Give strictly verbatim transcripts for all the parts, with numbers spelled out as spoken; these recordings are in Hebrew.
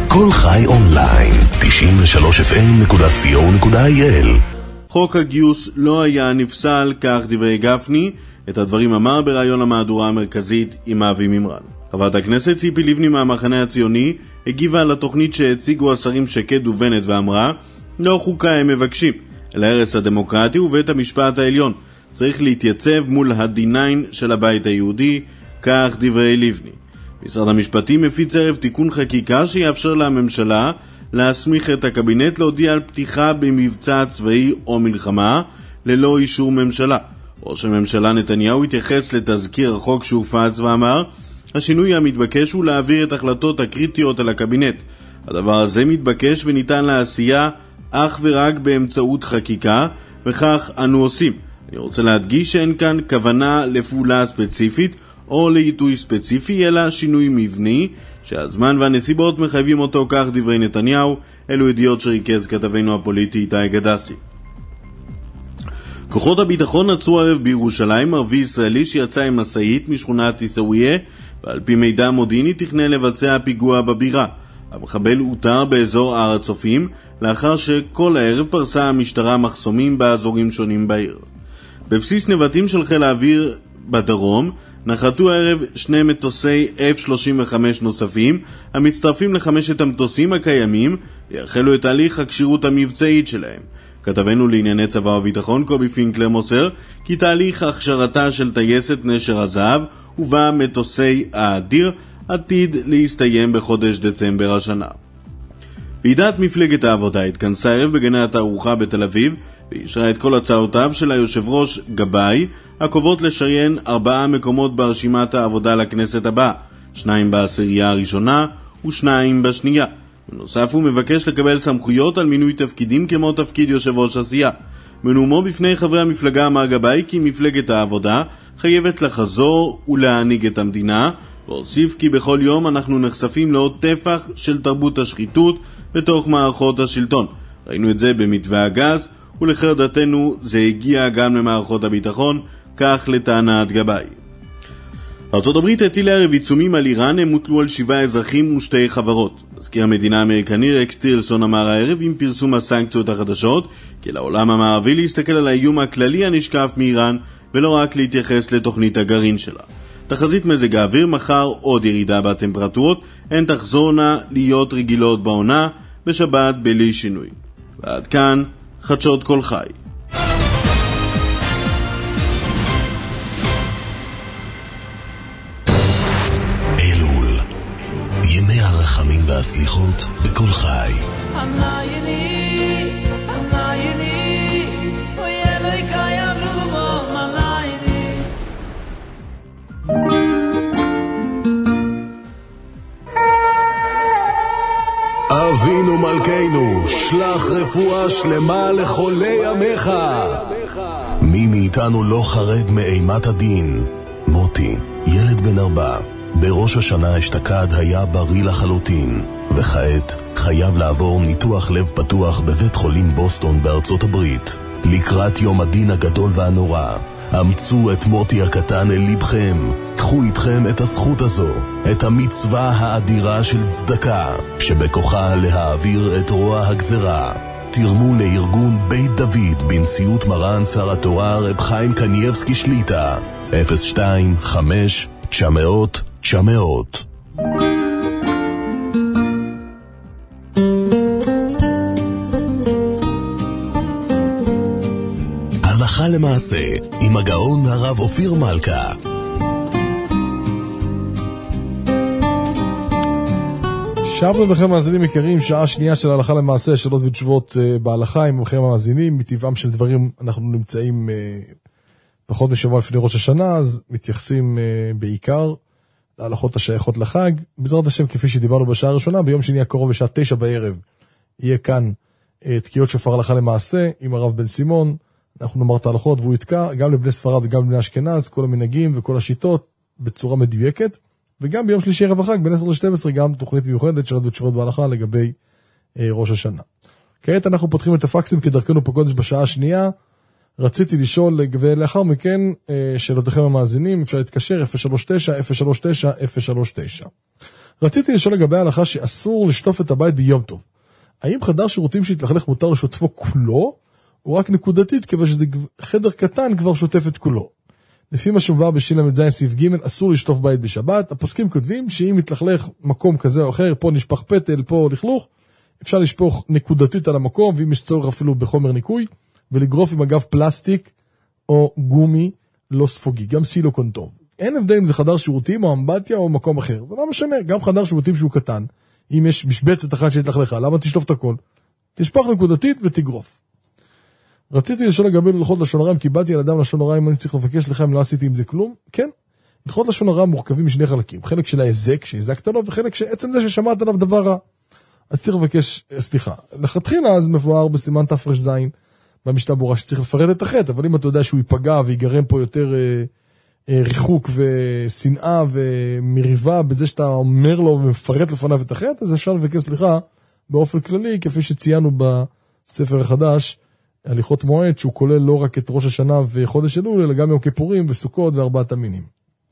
כל חי אונליין, תשעים ושלוש אף אם נקודה סי או נקודה איי אל. חוק הגיוס לא היה נפסל, כך דברי גפני. את הדברים אמר ברעיון המהדורה המרכזית עם אבי מימרן. חברת הכנסת ציפי לבני מהמחנה הציוני הגיבה על התוכנית שהציגו השרים שקד ובנט ואמרה, לא חוקה הם מבקשים, אלא הרס הדמוקרטי ובית המשפט העליון. צריך להתייצב מול הדיניין של הבית היהודי, כך דברי לבני. משרד המשפטים מפיץ ערב תיקון חקיקה שיאפשר לממשלה להסמיך את הקבינט להודיע על פתיחה במבצע צבאי או מלחמה ללא אישור ממשלה. ראש הממשלה נתניהו התייחס לתזכיר החוק שהופץ ואמר, השינוי המתבקש הוא להעביר את החלטות הקריטיות על הקבינט. הדבר הזה מתבקש וניתן לעשייה אך ורק באמצעות חקיקה, וכך אנו עושים. אני רוצה להדגיש שאין כאן כוונה לפעולה ספציפית או לעיתוי ספציפי, אלא שינוי מבני שהזמן והנסיבות מחייבים אותו, כך דברי נתניהו. אלו ידיעות שריכז כתבנו הפוליטי איתי גדסי. כוחות הביטחון עצרו ערב בירושלים ערבי ישראלי שיצא עם משאית משכונת עיסאוויה, ועל פי מידע מודיעיני תכנן לבצע פיגוע בבירה. המחבל הותר באזור הר הצופים לאחר שכל הערב פרסה המשטרה מחסומים באזורים שונים בעיר. בבסיס נבטים של חיל האוויר בדרום נחתו הערב שני מטוסי אף שלושים וחמש נוספים המצטרפים לחמשת המטוסים הקיימים ויחלו את תהליך הקשירות המבצעית שלהם. כתבנו לענייני צבא וביטחון קובי פינקלר מוסר כי תהליך הכשרתה של טייסת נשר הזהב ובה מטוסי האדיר עתיד להסתיים בחודש דצמבר השנה. ועידת מפלגת העבודה התכנסה ערב בגני התערוכה בתל אביב ואישרה את כל הצעותיו של היושב ראש גבאי הקובעות לשריין ארבעה מקומות ברשימת העבודה לכנסת הבאה, שניים בעשירייה הראשונה ושניים בשנייה. בנוסף הוא מבקש לקבל סמכויות על מינוי תפקידים כמו תפקיד יושב ראש הסיעה. בנאומו בפני חברי המפלגה אמר גבאי כי מפלגת העבודה חייבת לחזור ולהעניג את המדינה, והוסיף כי בכל יום אנחנו נחשפים לעוד טפח של תרבות השחיתות בתוך מערכות השלטון. ראינו את זה במתווה הגז, ולחרדתנו זה הגיע גם למערכות הביטחון, כך לטענת גבאי. ארצות הברית הטילה ערב עיצומים על איראן, הם הוטלו על שבעה אזרחים ושתי חברות. מזכיר המדינה האמריקני רקס טילרסון אמר הערב עם פרסום הסנקציות החדשות כי לעולם המערבי להסתכל על האיום הכללי הנשקף מאיראן ולא רק להתייחס לתוכנית הגרעין שלה. תחזית מזג האוויר, מחר עוד ירידה בטמפרטורות, הן תחזורנה להיות רגילות בעונה, בשבת בלי שינוי. ועד כאן חדשות כל חי. אלול, ימי הרחמים והסליחות בכל חי. אבינו מלכנו, שלח רפואה שלמה לחולי ימיך. מי מאיתנו לא חרד מאימת הדין? מוטי, ילד בן ארבע, בראש השנה אשתקד היה בריא לחלוטין, וכעת חייב לעבור ניתוח לב פתוח בבית חולים בוסטון בארצות הברית. לקראת יום הדין הגדול והנורא, אמצו את מוטי הקטן אל לבכם. קחו איתכם את הזכות הזו, את המצווה האדירה של צדקה, שבכוחה להעביר את רוע הגזרה. תרמו לארגון בית דוד בנשיאות מרן שר התורה רב חיים קנייבסקי שליטה, אפס שתיים חמש תשע מאות תשע מאות. הלכה למעשה עם הגאון הרב אופיר מלכה. שבנו לכם מאזינים יקרים, שעה שנייה של הלכה למעשה, שאלות ותשובות בהלכה עם לכם המאזינים. מטבעם של דברים אנחנו נמצאים פחות משבוע לפני ראש השנה, אז מתייחסים בעיקר להלכות השייכות לחג. בעזרת השם, כפי שדיברנו בשעה הראשונה, ביום שני הקרוב בשעה תשע בערב יהיה כאן תקיעות שופר הלכה למעשה עם הרב בן סימון. אנחנו נאמר את ההלכות והוא יתקע גם לבני ספרד וגם לבני אשכנז, כל המנהגים וכל השיטות בצורה מדויקת. וגם ביום שלישי ערב החג בין עשר ל-שתים עשרה גם תוכנית מיוחדת שאלות ותשובות בהלכה לגבי אה, ראש השנה. כעת אנחנו פותחים את הפקסים כדרכנו פה קודש בשעה השנייה. רציתי לשאול ולאחר מכן אה, שאלותיכם המאזינים, אפשר להתקשר אפס שלוש תשע אפס שלוש תשע אפס שלוש תשע. רציתי לשאול לגבי ההלכה שאסור לשטוף את הבית ביום טוב. האם חדר שירותים שהתלכלך מותר לשוטפו כולו, או רק נקודתית, כיוון שזה חדר קטן כבר שוטף את כולו? לפי מה שמובא בשילם זין סעיף ג' אסור לשטוף בית בשבת. הפוסקים כותבים שאם מתלכלך מקום כזה או אחר, פה נשפך פטל, פה לכלוך, אפשר לשפוך נקודתית על המקום, ואם יש צורך אפילו בחומר ניקוי, ולגרוף עם אגב פלסטיק או גומי לא ספוגי, גם סיליקון טוב. אין הבדל אם זה חדר שירותים או אמבטיה או מקום אחר, זה לא משנה, גם חדר שירותים שהוא קטן, אם יש משבצת אחת שהתלכלכה, למה תשטוף את הכל? תשפוך נקודתית ותגרוף. רציתי לשאול לגבי הלכות לשון הרע, אם קיבלתי על אדם לשון הרע, אם אני צריך לבקש לך אם לא עשיתי עם זה כלום? כן. הלכות לשון הרע מורכבים משני חלקים, חלק של ההזק, שהזקת לו, וחלק שעצם זה ששמעת עליו דבר רע. אז צריך לבקש, סליחה, לכתחילה אז מבואר בסימן תפרש זין, במשנה ברורה שצריך לפרט את החטא, אבל אם אתה יודע שהוא ייפגע ויגרם פה יותר אה, אה, ריחוק ושנאה ומריבה בזה שאתה אומר לו ומפרט לפניו את החטא, אז אפשר לבקש סליחה באופן כללי, כפי שציינו בספר החדש, הליכות מועד, שהוא כולל לא רק את ראש השנה וחודש אלול, אלא גם יום כיפורים וסוכות וארבעת המינים.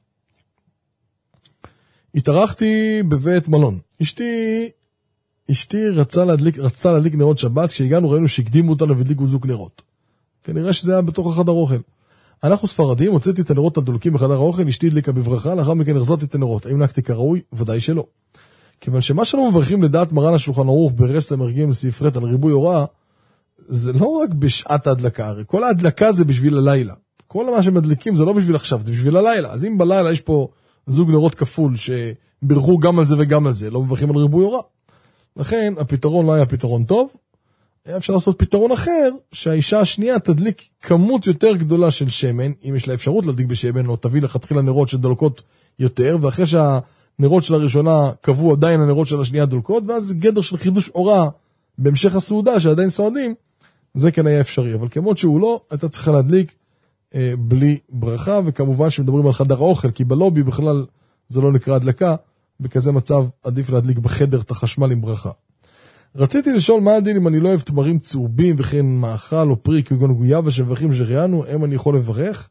התארחתי בבית מלון. אשתי, אשתי רצה להדליק, רצתה להדליק נרות שבת, כשהגענו ראינו שהקדימו אותנו והדליקו זוג נרות. כנראה שזה היה בתוך החדר אוכל. אנחנו ספרדים, הוצאתי את הנרות הדולקים בחדר האוכל, אשתי הדליקה בברכה, לאחר מכן החזרתי את הנרות. האם נקתי כראוי? ודאי שלא. כיוון שמה שאנו מברכים לדעת מרן השולחן ערוך ברס"ם מרגים ספרת על ריבוי הוראה, זה לא רק בשעת ההדלקה, הרי כל ההדלקה זה בשביל הלילה. כל מה שמדליקים זה לא בשביל עכשיו, זה בשביל הלילה. אז אם בלילה יש פה זוג נרות כפול שברכו גם על זה וגם על זה, לא מברכים על ריבוי הוראה. לכן הפתרון לא היה פתרון טוב, היה אפשר לעשות פתרון אחר, שהאישה השנייה תדליק כמות יותר גדולה של שמן, אם יש לה אפשרות להדליק בשמן, או תביא לכתחילה נרות שדולקות יותר, ואחרי שהנרות של הראשונה קבעו עדיין הנרות של השנייה דולקות, ואז גדר של חידוש אורה בהמשך הסעודה שעדיין סועדים, זה כן היה אפשרי, אבל כמות שהוא לא, אתה צריכה להדליק אה, בלי ברכה, וכמובן שמדברים על חדר האוכל, כי בלובי בכלל זה לא נקרא הדלקה, בכזה מצב עדיף להדליק בחדר את החשמל עם ברכה. רציתי לשאול מה הדין אם אני לא אוהב תמרים צהובים וכן מאכל או פרי כגון גויאבה שמברכים שריינו, אם אני יכול לברך?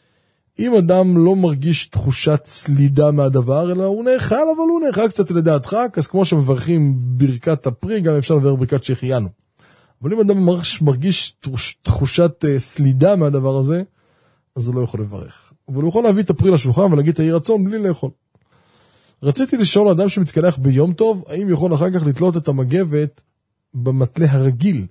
אם אדם לא מרגיש תחושת סלידה מהדבר, אלא הוא נאכל, אבל הוא נאכל קצת לדעתך, אז כמו שמברכים ברכת הפרי, גם אפשר לברך ברכת שהחיינו. אבל אם אדם מרגיש תחושת סלידה מהדבר הזה, אז הוא לא יכול לברך. אבל הוא יכול להביא את הפרי לשולחן ולהגיד את היהי רצון בלי לאכול. רציתי לשאול אדם שמתקלח ביום טוב, האם יכול אחר כך לתלות את המגבת במטלה הרגיל,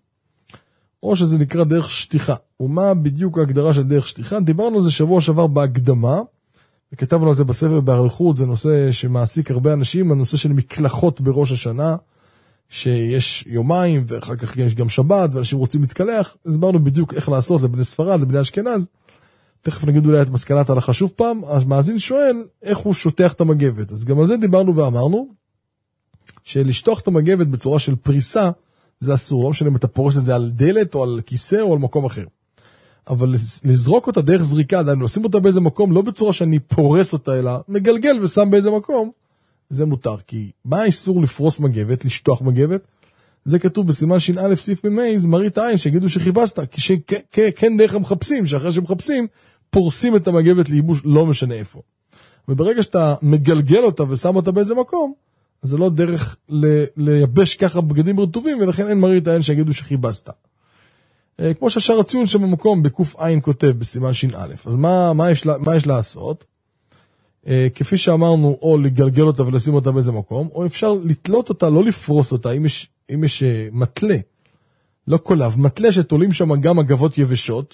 או שזה נקרא דרך שטיחה. ומה בדיוק ההגדרה של דרך שטיחה? דיברנו על זה שבוע שעבר בהקדמה, וכתבנו על זה בספר באריכות, זה נושא שמעסיק הרבה אנשים, הנושא של מקלחות בראש השנה, שיש יומיים, ואחר כך יש גם שבת, ואנשים רוצים להתקלח, הסברנו בדיוק איך לעשות לבני ספרד, לבני אשכנז, תכף נגיד אולי את מסקנת ההלכה שוב פעם, אז מאזין שואל איך הוא שוטח את המגבת. אז גם על זה דיברנו ואמרנו, שלשטוח את המגבת בצורה של פריסה, זה אסור, לא משנה אם אתה פורש את זה על דלת או על כיסא או על מקום אחר. אבל לזרוק אותה דרך זריקה, דיינו, לשים אותה באיזה מקום, לא בצורה שאני פורס אותה, אלא מגלגל ושם באיזה מקום, זה מותר. כי מה האיסור לפרוס מגבת, לשטוח מגבת? זה כתוב בסימן ש"א סעיף ממייז, מראית עין, שיגידו שחיפשת, כי שכן דרך המחפשים, שאחרי שמחפשים, פורסים את המגבת לייבוש, לא משנה איפה. וברגע שאתה מגלגל אותה ושם אותה באיזה מקום, זה לא דרך לייבש ככה בגדים רטובים, ולכן אין מראית עין שיגידו שחיפשת. כמו שהשאר הציון שבמקום, בקוף עין כותב בסימן ש"א. אז מה, מה יש, מה יש לעשות? כפי שאמרנו, או לגלגל אותה ולשים אותה באיזה מקום, או אפשר לתלות אותה, לא לפרוס אותה, אם יש, אם יש מטלה, לא קולב, מטלה שתולים שם גם אגבות יבשות,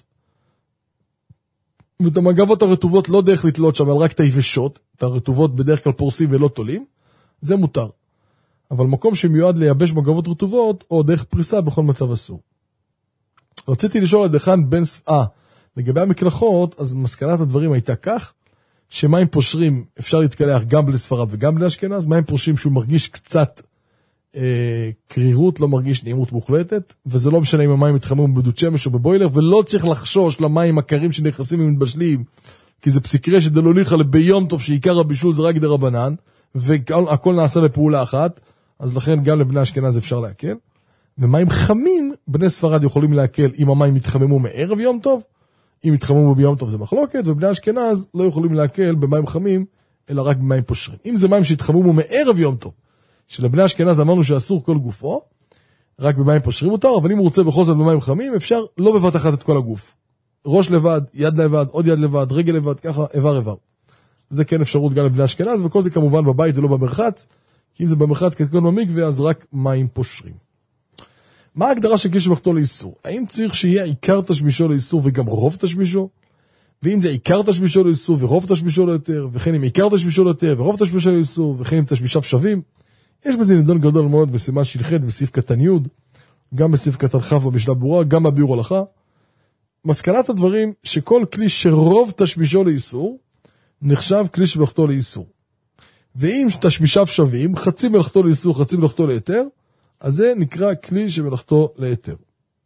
ואת המגבות הרטובות לא דרך לתלות שם, אבל רק את היבשות, את הרטובות בדרך כלל פורסים ולא תולים, זה מותר. אבל מקום שמיועד לייבש מגבות רטובות, או דרך פריסה בכל מצב אסור. רציתי לשאול עד אחד בין, אה, לגבי המקלחות, אז מסקנת הדברים הייתה כך, שמים פושרים אפשר להתקלח גם בלי ספרד וגם בלי אשכנז, מים פושרים שהוא מרגיש קצת אה, קרירות, לא מרגיש נעימות מוחלטת, וזה לא משנה אם המים מתחממו בדוד שמש או בבוילר, ולא צריך לחשוש למים הקרים שנכנסים ומתבשלים, כי זה פסיקרי שדלוליך ביום טוב שעיקר הבישול זה רק דרבנן, והכל נעשה בפעולה אחת, אז לכן גם לבני אשכנז אפשר להקל. ומים חמים, בני ספרד יכולים להקל אם המים מתחממו מערב יום טוב, אם מתחממו ביום טוב זה מחלוקת, ובני אשכנז לא יכולים להקל במים חמים, אלא רק במים פושרים. אם זה מים שהתחממו מערב יום טוב, שלבני אשכנז אמרנו שאסור כל גופו, רק במים פושרים מותר, אבל אם הוא רוצה בכל זאת במים חמים, אפשר לא בבת אחת את כל הגוף. ראש לבד, יד לבד, עוד יד לבד, רגל לבד, ככה איבר איבר. זה כן אפשרות גם לבני אשכנז, וכל זה כמובן בבית ולא במרחץ, כי אם זה במרחץ כתקון במקווה, אז רק מים פושרים. מה ההגדרה של כלי שבלכתו לאיסור? האם צריך שיהיה עיקר תשמישו לאיסור וגם רוב תשמישו? ואם זה עיקר תשמישו לאיסור ורוב תשמישו ליותר, וכן אם עיקר תשמישו ליותר ורוב תשמישו לאיסור, וכן אם תשמישיו שווים? יש בזה נדון גדול מאוד בסימן שלחת בסעיף קטן י', גם בסעיף קטן כ' במשנה ברורה, גם בביאור הלכה. מסקנת הדברים שכל כלי שרוב תשמישו לאיסור, נחשב כלי שמלאכתו לאיסור. ואם תשמישיו שווים, חצי מלאכתו לאיסור, חצי מלאכתו ליתר, אז זה נקרא כלי שמלאכתו ליתר.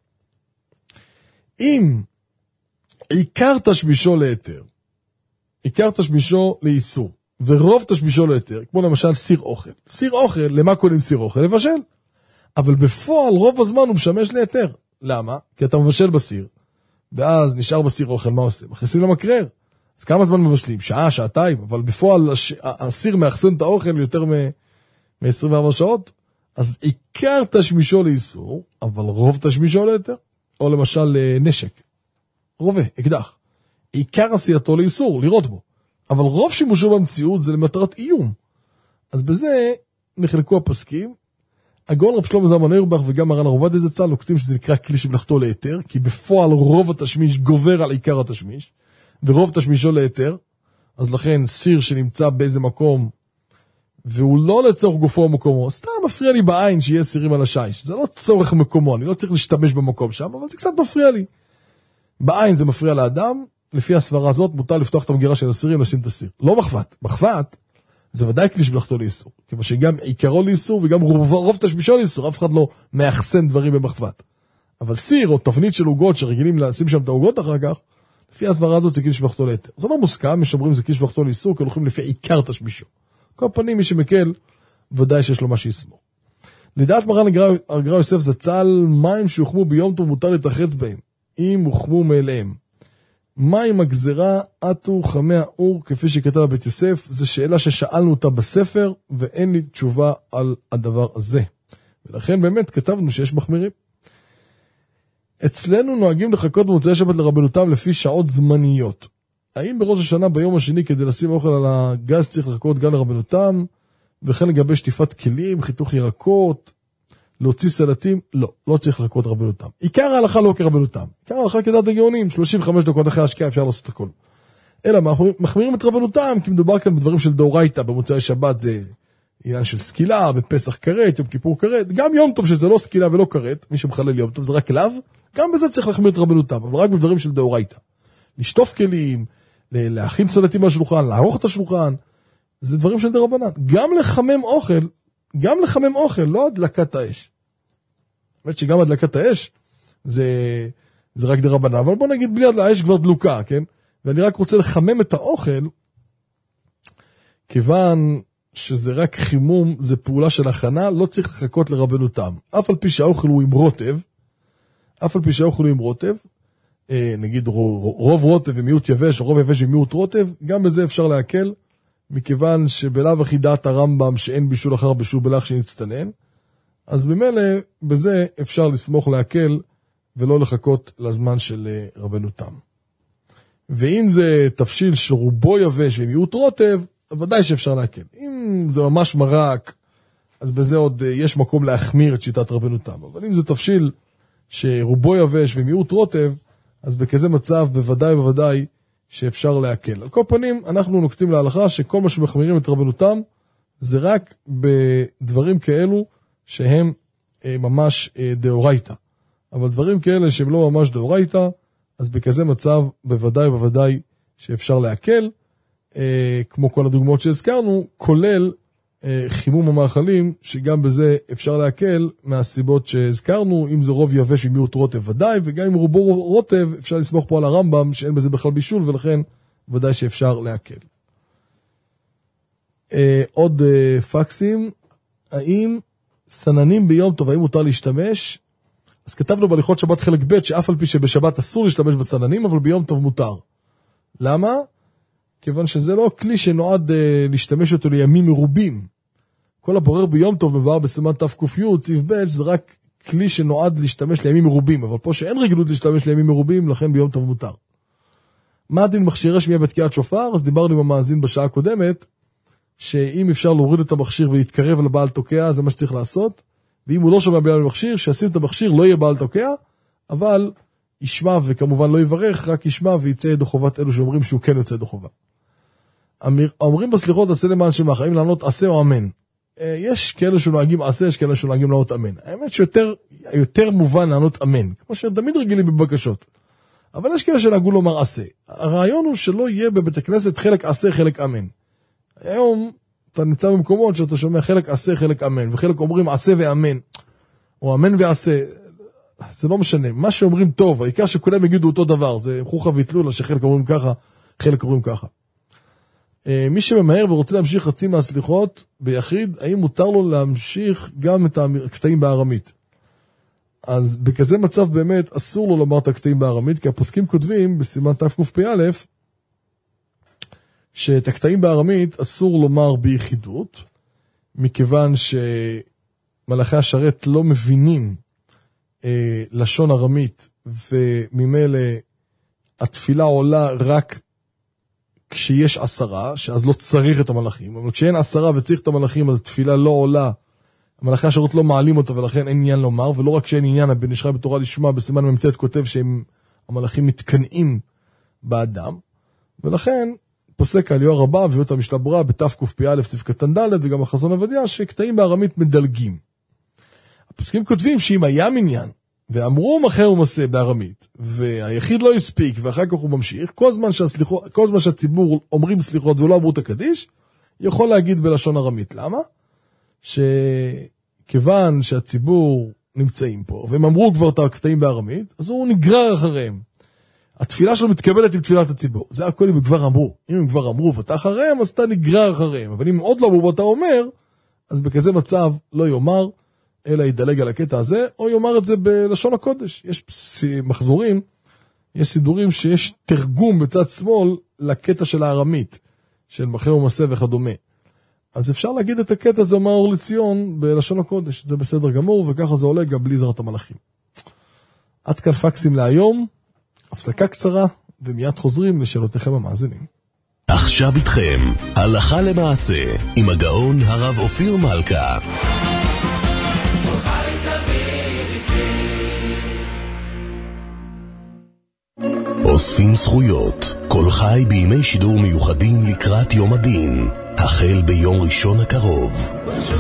אם עיקר תשמישו ליתר, עיקר תשמישו לאיסור, ורוב תשמישו ליתר, כמו למשל סיר אוכל. סיר אוכל, למה קוראים סיר אוכל? לבשל. אבל בפועל רוב הזמן הוא משמש ליתר. למה? כי אתה מבשל בסיר, ואז נשאר בסיר אוכל, מה עושים? מכניסים למקרר. אז כמה זמן מבשלים? שעה, שעתיים, אבל בפועל הש... הסיר מאחסן את האוכל יותר מ-עשרים וארבע שעות, אז עיקר תשמישו לאיסור, אבל רוב תשמישו ליתר, או למשל נשק, רובה, אקדח, עיקר עשייתו לאיסור, לראות בו, אבל רוב שימושו במציאות זה למטרת איום. אז בזה נחלקו הפסקים, הגאון רב שלמה זלמן אוירבך וגם מרן הרב עובדיה זצ"ל נוקטים שזה נקרא כלי שמלאכתו ליתר, כי בפועל רוב התשמיש גובר על עיקר התשמיש, ורוב תשמישו ליתר, אז לכן סיר שנמצא באיזה מקום, והוא לא לצורך גופו או מקומו, סתם מפריע לי בעין שיהיה סירים על השיש, זה לא צורך מקומו, אני לא צריך להשתמש במקום שם, אבל זה קצת מפריע לי. בעין זה מפריע לאדם, לפי הסברה הזאת מותר לפתוח את המגירה של הסירים, לשים את הסיר. לא מחבת, מחבת זה ודאי כלי שמלאכתו לאיסור, כמו שגם עיקרו לאיסור וגם רוב, רוב תשמישו לאיסור, אף אחד לא מאחסן דברים במחבת. אבל סיר או תבנית של עוגות שרגילים לשים שם את העוגות אחר כך, לפי הסברה הזאת זה כלי שמלאכתו ליתר. זה לא מוסכם, משומרים זה כלי שמלאכתו לאיסור, כי הולכים לפי עיקר תשמישו. כל פנים מי שמקל, ודאי שיש לו מה שיסמוך. לדעת מרן הגר"א יוסף זצ"ל, מים שיוחמו ביום טוב מותר להתרחץ בהם, אם הוחמו מאליהם. מים הגזרה עטו חמי האור, כפי שכתב בית יוסף, זו שאלה ששאלנו אותה בספר, ואין לי תשובה על הדבר הזה. ולכן באמת כתבנו שיש מחמירים. אצלנו נוהגים לחכות במוצאי שבת לרבנותם לפי שעות זמניות. האם בראש השנה ביום השני כדי לשים אוכל על הגז צריך לחכות גם לרבנותם, וכן לגבי שטיפת כלים, חיתוך ירקות, להוציא סלטים? לא, לא צריך לחכות רבנותם. עיקר ההלכה לא כרבנותם. עיקר ההלכה כדעת הגאונים, שלושים וחמש דקות אחרי השקיעה אפשר לעשות הכל. אלא מחמירים את רבנותם, כי מדובר כאן בדברים של דאורייתא, במוצאי שבת זה עניין של סקילה, בפסח כרת, יום כיפור כרת, גם יום טוב שזה לא סקילה ולא כרת, מי שמחלל יום טוב זה רק לאו, גם בזה צריך להחמיר את רבנותם, אבל רק בדברים של דאורייתא. לשטוף כלים, להכין סלטים על השולחן, לערוך את השולחן, זה דברים של דרבנן. גם לחמם אוכל, גם לחמם אוכל, לא הדלקת האש. באמת שגם הדלקת האש, זה, זה רק דרבנן, אבל בוא נגיד בלי האש כבר דלוקה, כן? ואני רק רוצה לחמם את האוכל, כיוון שזה רק חימום, זה פעולה של הכנה, לא צריך לחכות לרבנותם. אף על פי שהאוכל הוא עם רוטב, אף על פי שהאוכל הוא עם רוטב, נגיד רוב רוטב ומיעוט יבש, או רוב יבש ומיעוט רוטב, גם בזה אפשר להקל, מכיוון שבלאו הכי דעת הרמב"ם שאין בישול אחר בישול בלח שנצטנן, אז במילא בזה אפשר לסמוך להקל, ולא לחכות לזמן של רבנותם. ואם זה תפשיל שרובו יבש ומיעוט רוטב, ודאי שאפשר להקל. אם זה ממש מרק, אז בזה עוד יש מקום להחמיר את שיטת רבנותם. אבל אם זה תפשיל שרובו יבש ומיעוט רוטב, אז בכזה מצב בוודאי בוודאי שאפשר להקל. על כל פנים, אנחנו נוקטים להלכה שכל מה שמחמירים את רבנותם, זה רק בדברים כאלו שהם אה, ממש אה, דאורייתא. אבל דברים כאלה שהם לא ממש דאורייתא, אז בכזה מצב בוודאי בוודאי שאפשר להקל, אה, כמו כל הדוגמאות שהזכרנו, כולל אה, חימום המאכלים, שגם בזה אפשר להקל מהסיבות שהזכרנו, אם זה רוב יבש ומיעוט רוטב ודאי, וגם אם רובו רוטב אפשר לסמוך פה על הרמב"ם שאין בזה בכלל בישול, ולכן ודאי שאפשר להקל. אה, עוד אה, פקסים, האם סננים ביום טוב, האם מותר להשתמש? אז כתבנו בהליכות שבת חלק ב' שאף על פי שבשבת אסור להשתמש בסננים, אבל ביום טוב מותר. למה? כיוון שזה לא כלי שנועד אה, להשתמש אותו לימים מרובים. כל הבורר ביום טוב מבואר בסימן תק"י, צי"ב, זה רק כלי שנועד להשתמש לימים מרובים, אבל פה שאין רגילות להשתמש לימים מרובים, לכן ביום טוב מותר. מה הדין מכשירי שמיעה בתקיעת שופר? אז דיברנו עם המאזין בשעה הקודמת, שאם אפשר להוריד את המכשיר ולהתקרב לבעל תוקע, זה מה שצריך לעשות, ואם הוא לא שומע בעל המכשיר, שישים את המכשיר, לא יהיה בעל תוקע, אבל ישמע וכמובן לא יברך, רק ישמע ויצא ידו חובת אלו שאומרים שהוא כן יוצא ידו חובה. אומרים בסליחות, עשה למען שמך, האם לענות עשה או אמן? יש כאלה שנוהגים עשה, יש כאלה שנוהגים לענות אמן. האמת שיותר יותר מובן לענות אמן, כמו שתמיד רגילים בבקשות. אבל יש כאלה שנהגו לומר עשה. הרעיון הוא שלא יהיה בבית הכנסת חלק עשה, חלק אמן. היום אתה נמצא במקומות שאתה שומע חלק עשה, חלק אמן, וחלק אומרים עשה ואמן, או אמן ועשה. זה לא משנה. מה שאומרים טוב, העיקר שכולם יגידו אותו דבר. זה חוכה ויתלולה שחלק אומרים ככה, חלק אומרים ככה. מי שממהר ורוצה להמשיך חצי מהסליחות ביחיד, האם מותר לו להמשיך גם את הקטעים בארמית? אז בכזה מצב באמת אסור לו לומר את הקטעים בארמית, כי הפוסקים כותבים בסימן תק"פ שאת הקטעים בארמית אסור לומר ביחידות, מכיוון שמלאכי השרת לא מבינים אה, לשון ארמית, וממילא התפילה עולה רק כשיש עשרה, שאז לא צריך את המלאכים, אבל כשאין עשרה וצריך את המלאכים, אז התפילה לא עולה, המלאכי השרת לא מעלים אותה, ולכן אין עניין לומר, ולא רק שאין עניין, הבן איש חי בתורה לשמה, בסימן ממתת כותב שהמלאכים מתקנאים באדם, ולכן פוסק העלייה הרבה, והביא אותה משנה ברורה, בתק"פ סעיף קטן ד' וגם החזון עובדיה, שקטעים בארמית מדלגים. הפוסקים כותבים שאם היה מניין, ואמרו מחר ומעשה בארמית, והיחיד לא הספיק, ואחר כך הוא ממשיך, כל זמן, שהסליחות, כל זמן שהציבור אומרים סליחות ולא אמרו את הקדיש, יכול להגיד בלשון ארמית. למה? שכיוון שהציבור נמצאים פה, והם אמרו כבר את הקטעים בארמית, אז הוא נגרר אחריהם. התפילה שלו מתקבלת עם תפילת הציבור. זה הכל אם כבר אמרו. אם הם כבר אמרו ואתה אחריהם, אז אתה נגרר אחריהם. אבל אם עוד לא אמרו ואתה אומר, אז בכזה מצב לא יאמר, אלא ידלג על הקטע הזה, או יאמר את זה בלשון הקודש. יש מחזורים, יש סידורים שיש תרגום בצד שמאל לקטע של הארמית, של מחר ומעשה וכדומה. אז אפשר להגיד את הקטע הזה, אומר אור לציון, בלשון הקודש. זה בסדר גמור, וככה זה עולה גם בלי עזרת המלאכים. עד כאן פקסים להיום, הפסקה קצרה, ומיד חוזרים לשאלותיכם המאזינים. עכשיו איתכם, הלכה למעשה, עם הגאון הרב אופיר מלכה. אוספים זכויות, כל חי בימי שידור מיוחדים לקראת יום הדין, החל ביום ראשון הקרוב.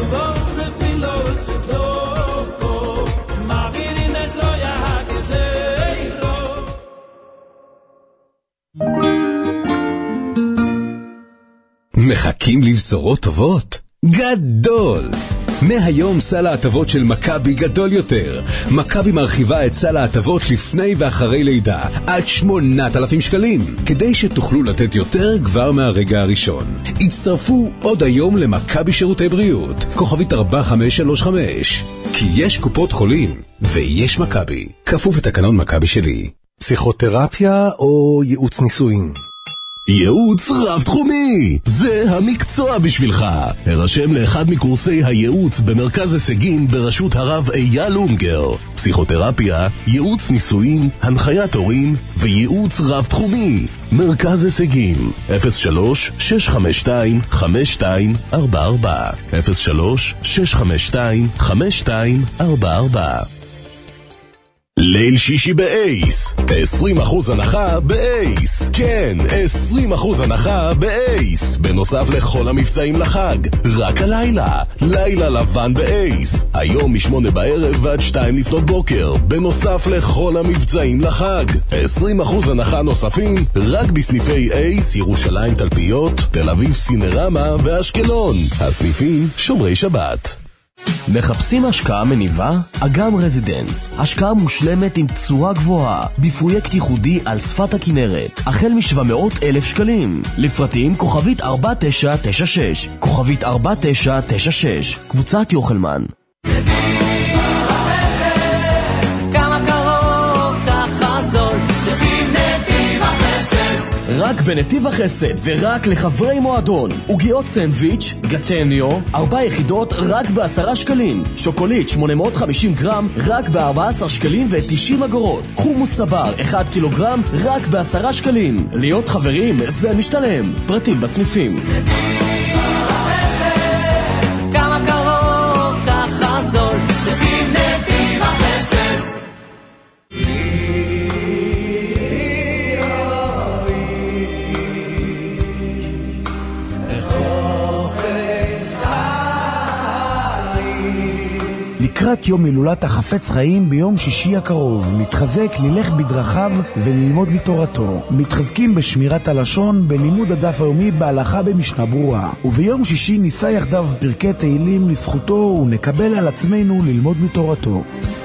מחכים לבשורות טובות? גדול! מהיום סל ההטבות של מכבי גדול יותר. מכבי מרחיבה את סל ההטבות לפני ואחרי לידה עד שמונת אלפים שקלים, כדי שתוכלו לתת יותר כבר מהרגע הראשון. הצטרפו עוד היום למכבי שירותי בריאות, כוכבית ארבע חמש שלוש חמש, כי יש קופות חולים ויש מכבי, כפוף לתקנון מכבי שלי. פסיכותרפיה או ייעוץ נישואין? ייעוץ רב תחומי, זה המקצוע בשבילך. הרשם לאחד מקורסי הייעוץ במרכז הישגים בראשות הרב אייל אונגר. פסיכותרפיה, ייעוץ נישואין, הנחיית הורים וייעוץ רב תחומי. מרכז הישגים אפס שלוש שש חמש שתיים חמש שתיים ארבע ארבע אפס שלוש שש חמש שתיים חמש שתיים ארבע ארבע. ליל שישי באייס, עשרים אחוז הנחה באייס. כן, עשרים אחוז הנחה באייס. בנוסף לכל המבצעים לחג, רק הלילה, לילה לבן באייס. היום משמונה בערב ועד שתיים לפנות בוקר. בנוסף לכל המבצעים לחג, עשרים אחוז הנחה נוספים רק בסניפי אייס, ירושלים תלפיות, תל אביב סינרמה ואשקלון. הסניפים שומרי שבת. מחפשים השקעה מניבה? אגם רזידנס, השקעה מושלמת עם תשואה גבוהה בפרויקט ייחודי על שפת הכנרת, החל מ-שבע מאות אלף שקלים. לפרטים כוכבית ארבע תשע תשע שש, כוכבית ארבע תשע תשע שש, קבוצת יוחלמן. רק בנתיב החסד ורק לחברי מועדון. עוגיות סנדוויץ', גטניו, ארבע יחידות רק בעשרה שקלים. שוקולית שמונה מאות וחמישים גרם רק ב-ארבעה עשר שקלים ו-תשעים אגורות. חומוס צבר אחד קילוגרם רק בעשרה שקלים. להיות חברים זה משתלם. פרטים בסניפים. כמה קרוב ככה זול, נתיב נתיב החסד. לקראת יום הילולת החפץ חיים ביום שישי הקרוב, מתחזק ללך בדרכיו וללמוד מתורתו. מתחזקים בשמירת הלשון, בלימוד הדף היומי בהלכה במשנה ברורה. וביום שישי ניסה יחדיו פרקי תהילים לזכותו ונקבל על עצמנו ללמוד מתורתו.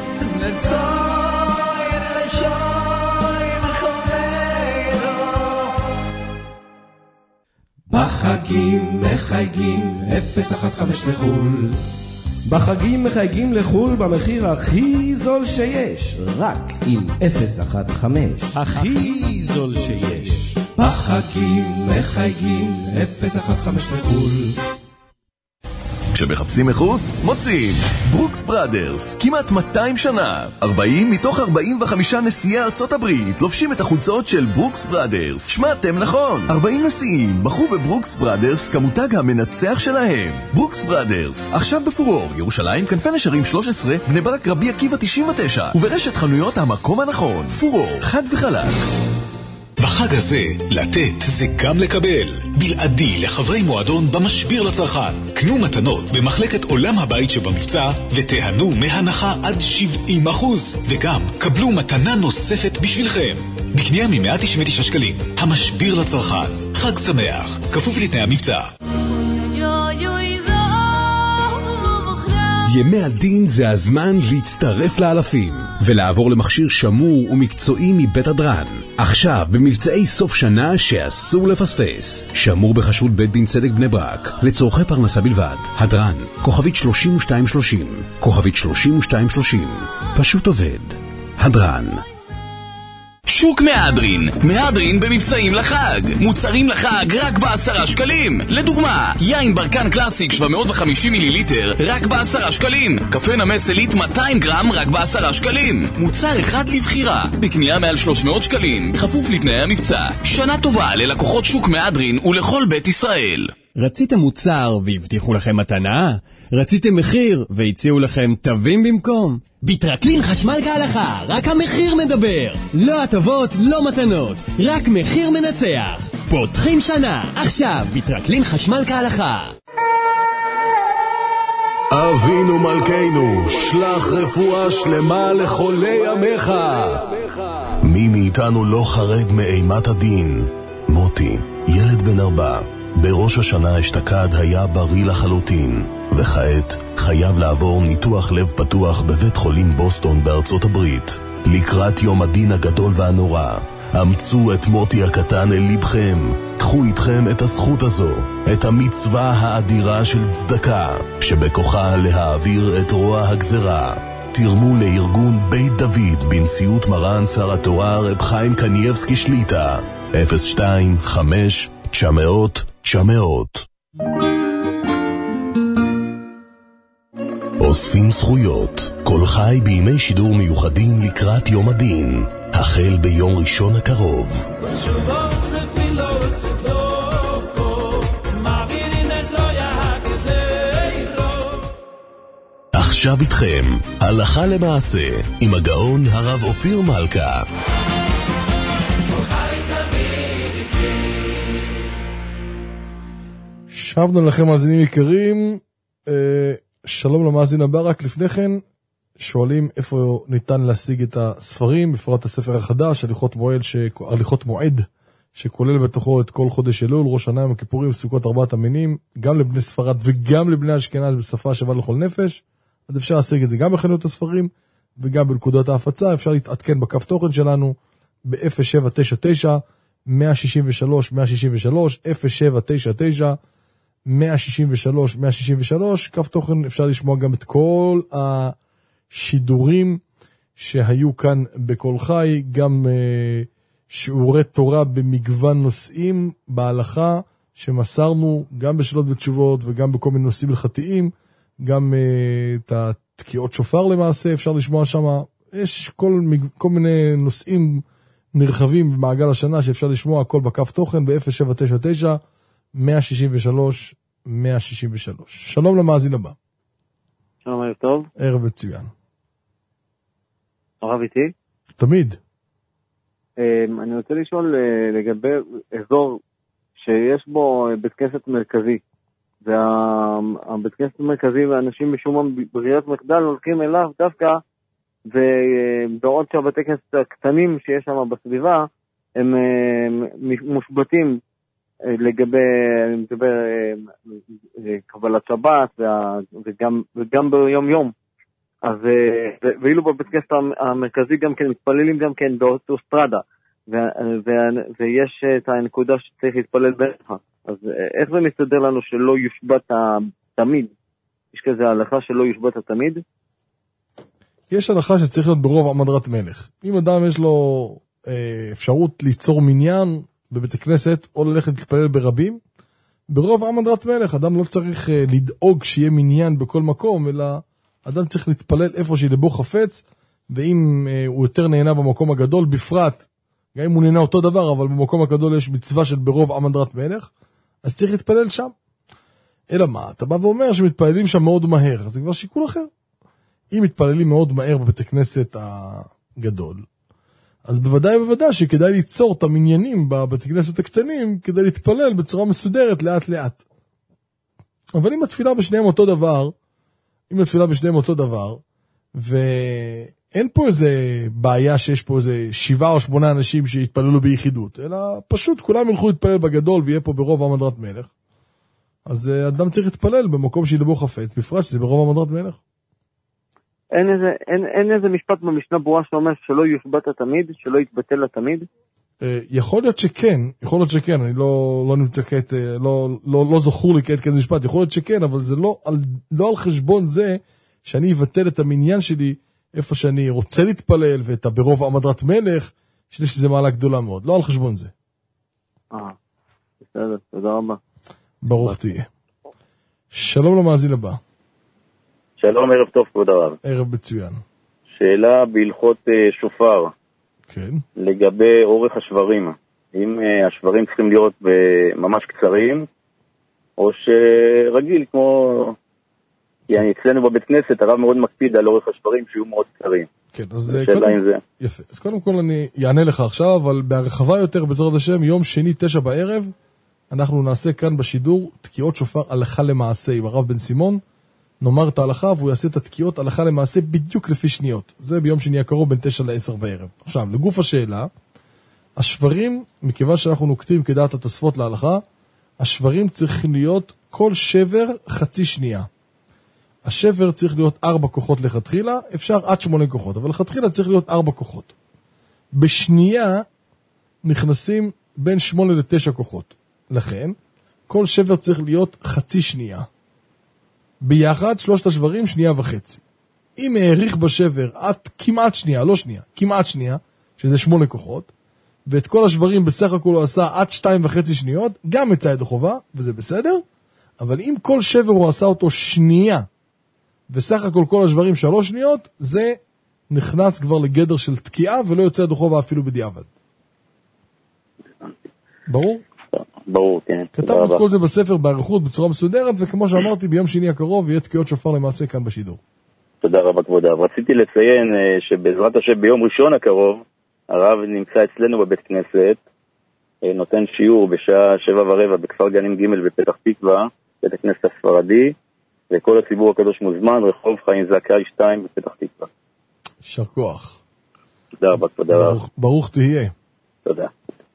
בחגים מחייגים אפס אחת חמש לחול. בחגים מחייגים לחול במחיר הכי זול שיש, רק עם אפס אחת חמש. הכי זול שיש. בחגים מחייגים אפס אחת חמש לחול. כשמחפשים איכות, מוצאים ברוקס בראדרס, כמעט מאתיים שנה. ארבעים מתוך ארבעים וחמישה נשיאי ארצות הברית לובשים את החולצות של ברוקס בראדרס. שמעתם נכון, ארבעים נשיאים בחרו בברוקס בראדרס כמותג המנצח שלהם. ברוקס בראדרס, עכשיו בפורור, ירושלים, כנפי נשרים שלוש עשרה, בני ברק רבי עקיבא תשעים ותשע, וברשת חנויות המקום הנכון. פורור, חד וחלק. בחג הזה, לתת זה גם לקבל. בלעדי לחברי מועדון במשביר לצרכן. קנו מתנות במחלקת עולם הבית שבמבצע ותיהנו מהנחה עד שבעים אחוז. וגם קבלו מתנה נוספת בשבילכם. בקנייה מ-מאה תשעים ותשעה שקלים. המשביר לצרכן. חג שמח. כפוף לתנאי המבצע. ימי הדין זה הזמן להצטרף לאלפים ולעבור למכשיר שמור ומקצועי מבית הדרן. עכשיו במבצעי סוף שנה שאסור לפספס. שמור בחשרות בית דין צדק בני ברק לצורכי פרנסה בלבד. הדרן, כוכבית שלושים ושתיים שלושים, כוכבית שלושים ושתיים שלושים. פשוט עובד. הדרן. שוק מהדרין, מהדרין במבצעים לחג. מוצרים לחג רק בעשרה שקלים. לדוגמה, יין ברקן קלאסיק שבע מאות וחמישים מיליליטר רק בעשרה שקלים. קפה נמס עילית מאתיים גרם רק בעשרה שקלים. מוצר אחד לבחירה, בקנייה מעל שלוש מאות שקלים, בכפוף לתנאי המבצע. שנה טובה ללקוחות שוק מהדרין ולכל בית ישראל. רציתם מוצר והבטיחו לכם מתנה? רציתם מחיר והציעו לכם תווים במקום? ביטרקלין חשמל כהלכה, רק המחיר מדבר. לא הטבות, לא מתנות, רק מחיר מנצח. פותחים שנה, עכשיו ביטרקלין חשמל כהלכה. אבינו מלכנו, שלח רפואה שלמה לחולי עמך. מי מאיתנו לא חרד מאימת הדין? מוטי, ילד בן ארבע, בראש השנה אשתקד היה בריא לחלוטין, וכעת חייב לעבור ניתוח לב פתוח בבית חולים בוסטון בארצות הברית. לקראת יום הדין הגדול והנורא, אמצו את מוטי הקטן אל לבכם. קחו איתכם את הזכות הזו, את המצווה האדירה של צדקה, שבכוחה להעביר את רוע הגזרה. תרמו לארגון בית דוד בנשיאות מרן שר התורה רב חיים קנייבסקי שליטה, אפס שתיים חמש תשע מאות תשע מאות. אוספים זכויות, כל חי בימי שידור מיוחדים לקראת יום הדין, החל ביום ראשון הקרוב. עכשיו איתכם, הלכה למעשה, עם הגאון הרב אופיר מלכה. שבנו לכם מאזינים יקרים, שלום למאזין הבא. רק לפני כן שואלים איפה ניתן להשיג את הספרים, בפרט הספר החדש, הליכות מועד, הליכות מועד שכולל בתוכו את כל חודש אלול, ראש השנה, יום הכיפורים, סוכות ארבעת המינים, גם לבני ספרד וגם לבני אשכנז בשפה שווה לכל נפש. אז אפשר להשיג את זה גם בחנויות הספרים וגם בנקודות ההפצה. אפשר להתעדכן בקו תוכן שלנו ב-אפס שבע תשע תשע מאה שישים ושלוש מאה שישים ושלוש, אפס שבע תשע תשע מאה שישים ושלוש מאה שישים ושלוש. קו תוכן אפשר לשמוע גם את כל השידורים שהיו כאן בכל חי, גם uh, שיעורי תורה במגוון נושאים בהלכה, שמסרנו גם בשאלות ותשובות וגם בכל מיני נושאים הלכתיים, גם uh, את התקיעות שופר למעשה אפשר לשמוע שם, יש כל, כל מיני נושאים נרחבים במעגל השנה שאפשר לשמוע, הכל בקף תוכן ב-אפס שבע תשע תשע מאה שישים ושלוש מאה שישים ושלוש. שלום למאזין הבא. שלום, ערב טוב. ערב מצוין. הרב איתי? תמיד. אני רוצה לשאול לגבי אזור שיש בו בית כנסת מרכזי, והבית כנסת המרכזי ואנשים משום מה ברירת מחדל הולכים אליו דווקא, ובעוד שהבתי כנסת הקטנים שיש שם בסביבה הם מושבתים לגבי, אני מדבר, קבלת שבת וגם, וגם ביום יום. אז, ואילו בבית כנסת המרכזי גם כן מתפללים גם כן באוטוסטרדה, ויש את הנקודה שצריך להתפלל בעצמך. אז איך זה מסתדר לנו שלא יושבת תמיד? יש כזה הלכה שלא יושבת תמיד? יש הלכה שצריך להיות ברוב עמדת מלך. אם אדם יש לו אה, אפשרות ליצור מניין בבית הכנסת, או ללכת להתפלל ברבים, ברוב עמדת מלך, אדם לא צריך אה, לדאוג שיהיה מניין בכל מקום, אלא אדם צריך להתפלל איפה שידבו חפץ, ואם אה, הוא יותר נהנה במקום הגדול, בפרט, גם אם הוא נהנה אותו דבר, אבל במקום הגדול יש מצווה של ברוב עמדת מלך, אז צריך להתפלל שם. אלא מה? אתה בא ואומר שמתפללים שם מאוד מהר, אז זה כבר שיקול אחר. אם מתפללים מאוד מהר בבית הכנסת הגדול, אז בוודאי בוודאי שכדאי ליצור את המניינים בבית הכנסת הקטנים, כדי להתפלל בצורה מסודרת לאט לאט. אבל אם התפילה בשניהם אותו דבר, אם התפילה בשניהם אותו דבר, ואין פה איזה בעיה שיש פה איזה שבעה או שמונה אנשים שיתפללו ביחידות, אלא פשוט כולם ילכו להתפלל בגדול ויהיה פה ברוב עמדת מלך, אז אדם צריך להתפלל במקום שידבו חפץ, בפרט שזה ברוב עמדת מלך. אין איזה, אין, אין איזה משפט במשנה ברורה שאומר שלא יושבת תמיד, שלא יתבטל תמיד? יכול להיות שכן, יכול להיות שכן, אני לא, לא נמצא כעת, לא, לא, לא זכור לי כעת כזה משפט, יכול להיות שכן, אבל זה לא על, לא על חשבון זה שאני אבטל את המניין שלי איפה שאני רוצה להתפלל, ואת ברוב עמדת מלך, שלי שזה מעלה גדולה מאוד, לא על חשבון זה. אה, בסדר, תודה רבה. ברוך תהיה. שלום למאזין הבא. שלום, ערב טוב, כבוד הרב. ערב מצוין. שאלה בהלכות שופר. כן. לגבי אורך השברים. אם השברים צריכים להיות ממש קצרים, או שרגיל, כמו... yani, אצלנו בבית כנסת, הרב מאוד מקפיד על אורך השברים שיהיו מאוד קצרים. כן, אז קודם... זה. יפה. אז קודם כל אני אענה לך עכשיו, אבל בהרחבה יותר, בעזרת השם, יום שני תשע בערב, אנחנו נעשה כאן בשידור תקיעות שופר הלכה למעשה עם הרב בן סימון, נאמר את ההלכה, והוא יעשה את התקיעות הלכה למעשה בדיוק לפי שניות. זה ביום שני הקרוב בין תשע לעשר בערב. עכשיו, לגוף השאלה, השברים, מכיוון שאנחנו נוקטים כדעת התוספות להלכה, השברים צריכים להיות כל שבר חצי שנייה. השבר צריך להיות ארבע כוחות לכתחילה, אפשר עד שמונה כוחות, אבל לכתחילה צריך להיות ארבע כוחות. בשנייה נכנסים בין שמונה לתשע כוחות. לכן, כל שבר צריך להיות חצי שנייה. ביחד, שלושת השברים, שנייה וחצי. אם העריך בשבר עד כמעט שנייה, לא שנייה, כמעט שנייה, שזה שמונה כוחות, ואת כל השברים בסך הכל הוא עשה עד שתיים וחצי שניות, גם יצא ידי חובה, וזה בסדר, אבל אם כל שבר הוא עשה אותו שנייה, וסך הכל כל השברים שלוש שניות, זה נכנס כבר לגדר של תקיעה, ולא יוצא ידי חובה אפילו בדיעבד. ברור? ברור, כן. כתבנו את כל זה בספר בעריכות בצורה מסודרת, וכמו שאמרתי, ביום שני הקרוב יהיה תקיעות שופר למעשה כאן בשידור. תודה רבה כבוד הרב. רציתי לציין שבעזרת השם ביום ראשון הקרוב, הרב נמצא אצלנו בבית כנסת, נותן שיעור בשעה שבע ורבע בכפר גנים ג' בפתח תקווה, בית הכנסת הספרדי, וכל הציבור הקדוש מוזמן, רחוב חיים זכאי שתיים בפתח תקווה. יישר כוח. תודה רבה כבוד הרב. ברוך, ברוך תהיה. תודה.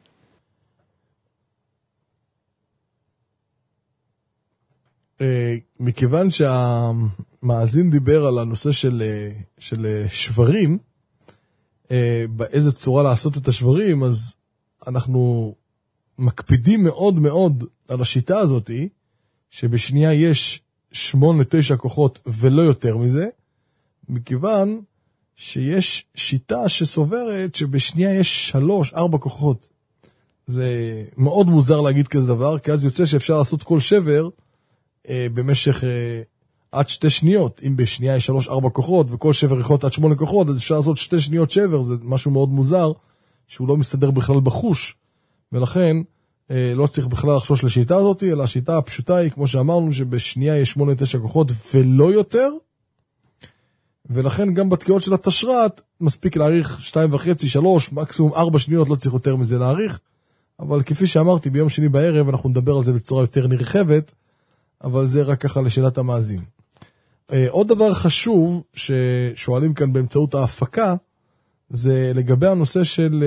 מכיוון שהמאזין דיבר על הנושא של, של שברים, באיזה צורה לעשות את השברים, אז אנחנו מקפידים מאוד מאוד על השיטה הזאת, שבשנייה יש שמונה תשע כוחות ולא יותר מזה, מכיוון שיש שיטה שסוברת שבשנייה יש שלוש, ארבע כוחות. זה מאוד מוזר להגיד כזה דבר, כי אז יוצא שאפשר לעשות כל שבר אה, במשך אה, עד שתי שניות. אם בשנייה יש שלוש, ארבע כוחות, וכל שבר יכול להיות עד שמונה כוחות, אז אפשר לעשות שתי שניות שבר, זה משהו מאוד מוזר, שהוא לא מסתדר בכלל בחוש. ולכן אה, לא צריך בכלל לחשוש לשיטה הזאת, אלא השיטה הפשוטה היא, כמו שאמרנו, שבשנייה יש שמונה, תשע כוחות ולא יותר, ולכן גם בתקיעות של התשרת, מספיק להאריך שתיים וחצי, שלוש, מקסימום ארבע שניות, לא צריך יותר מזה להאריך, אבל כפי שאמרתי, ביום שני בערב, אנחנו נדבר על זה בצורה יותר נרחבת, אבל זה רק ככה לשאלת המאזין. עוד דבר חשוב, ששואלים כאן באמצעות ההפקה, זה לגבי הנושא של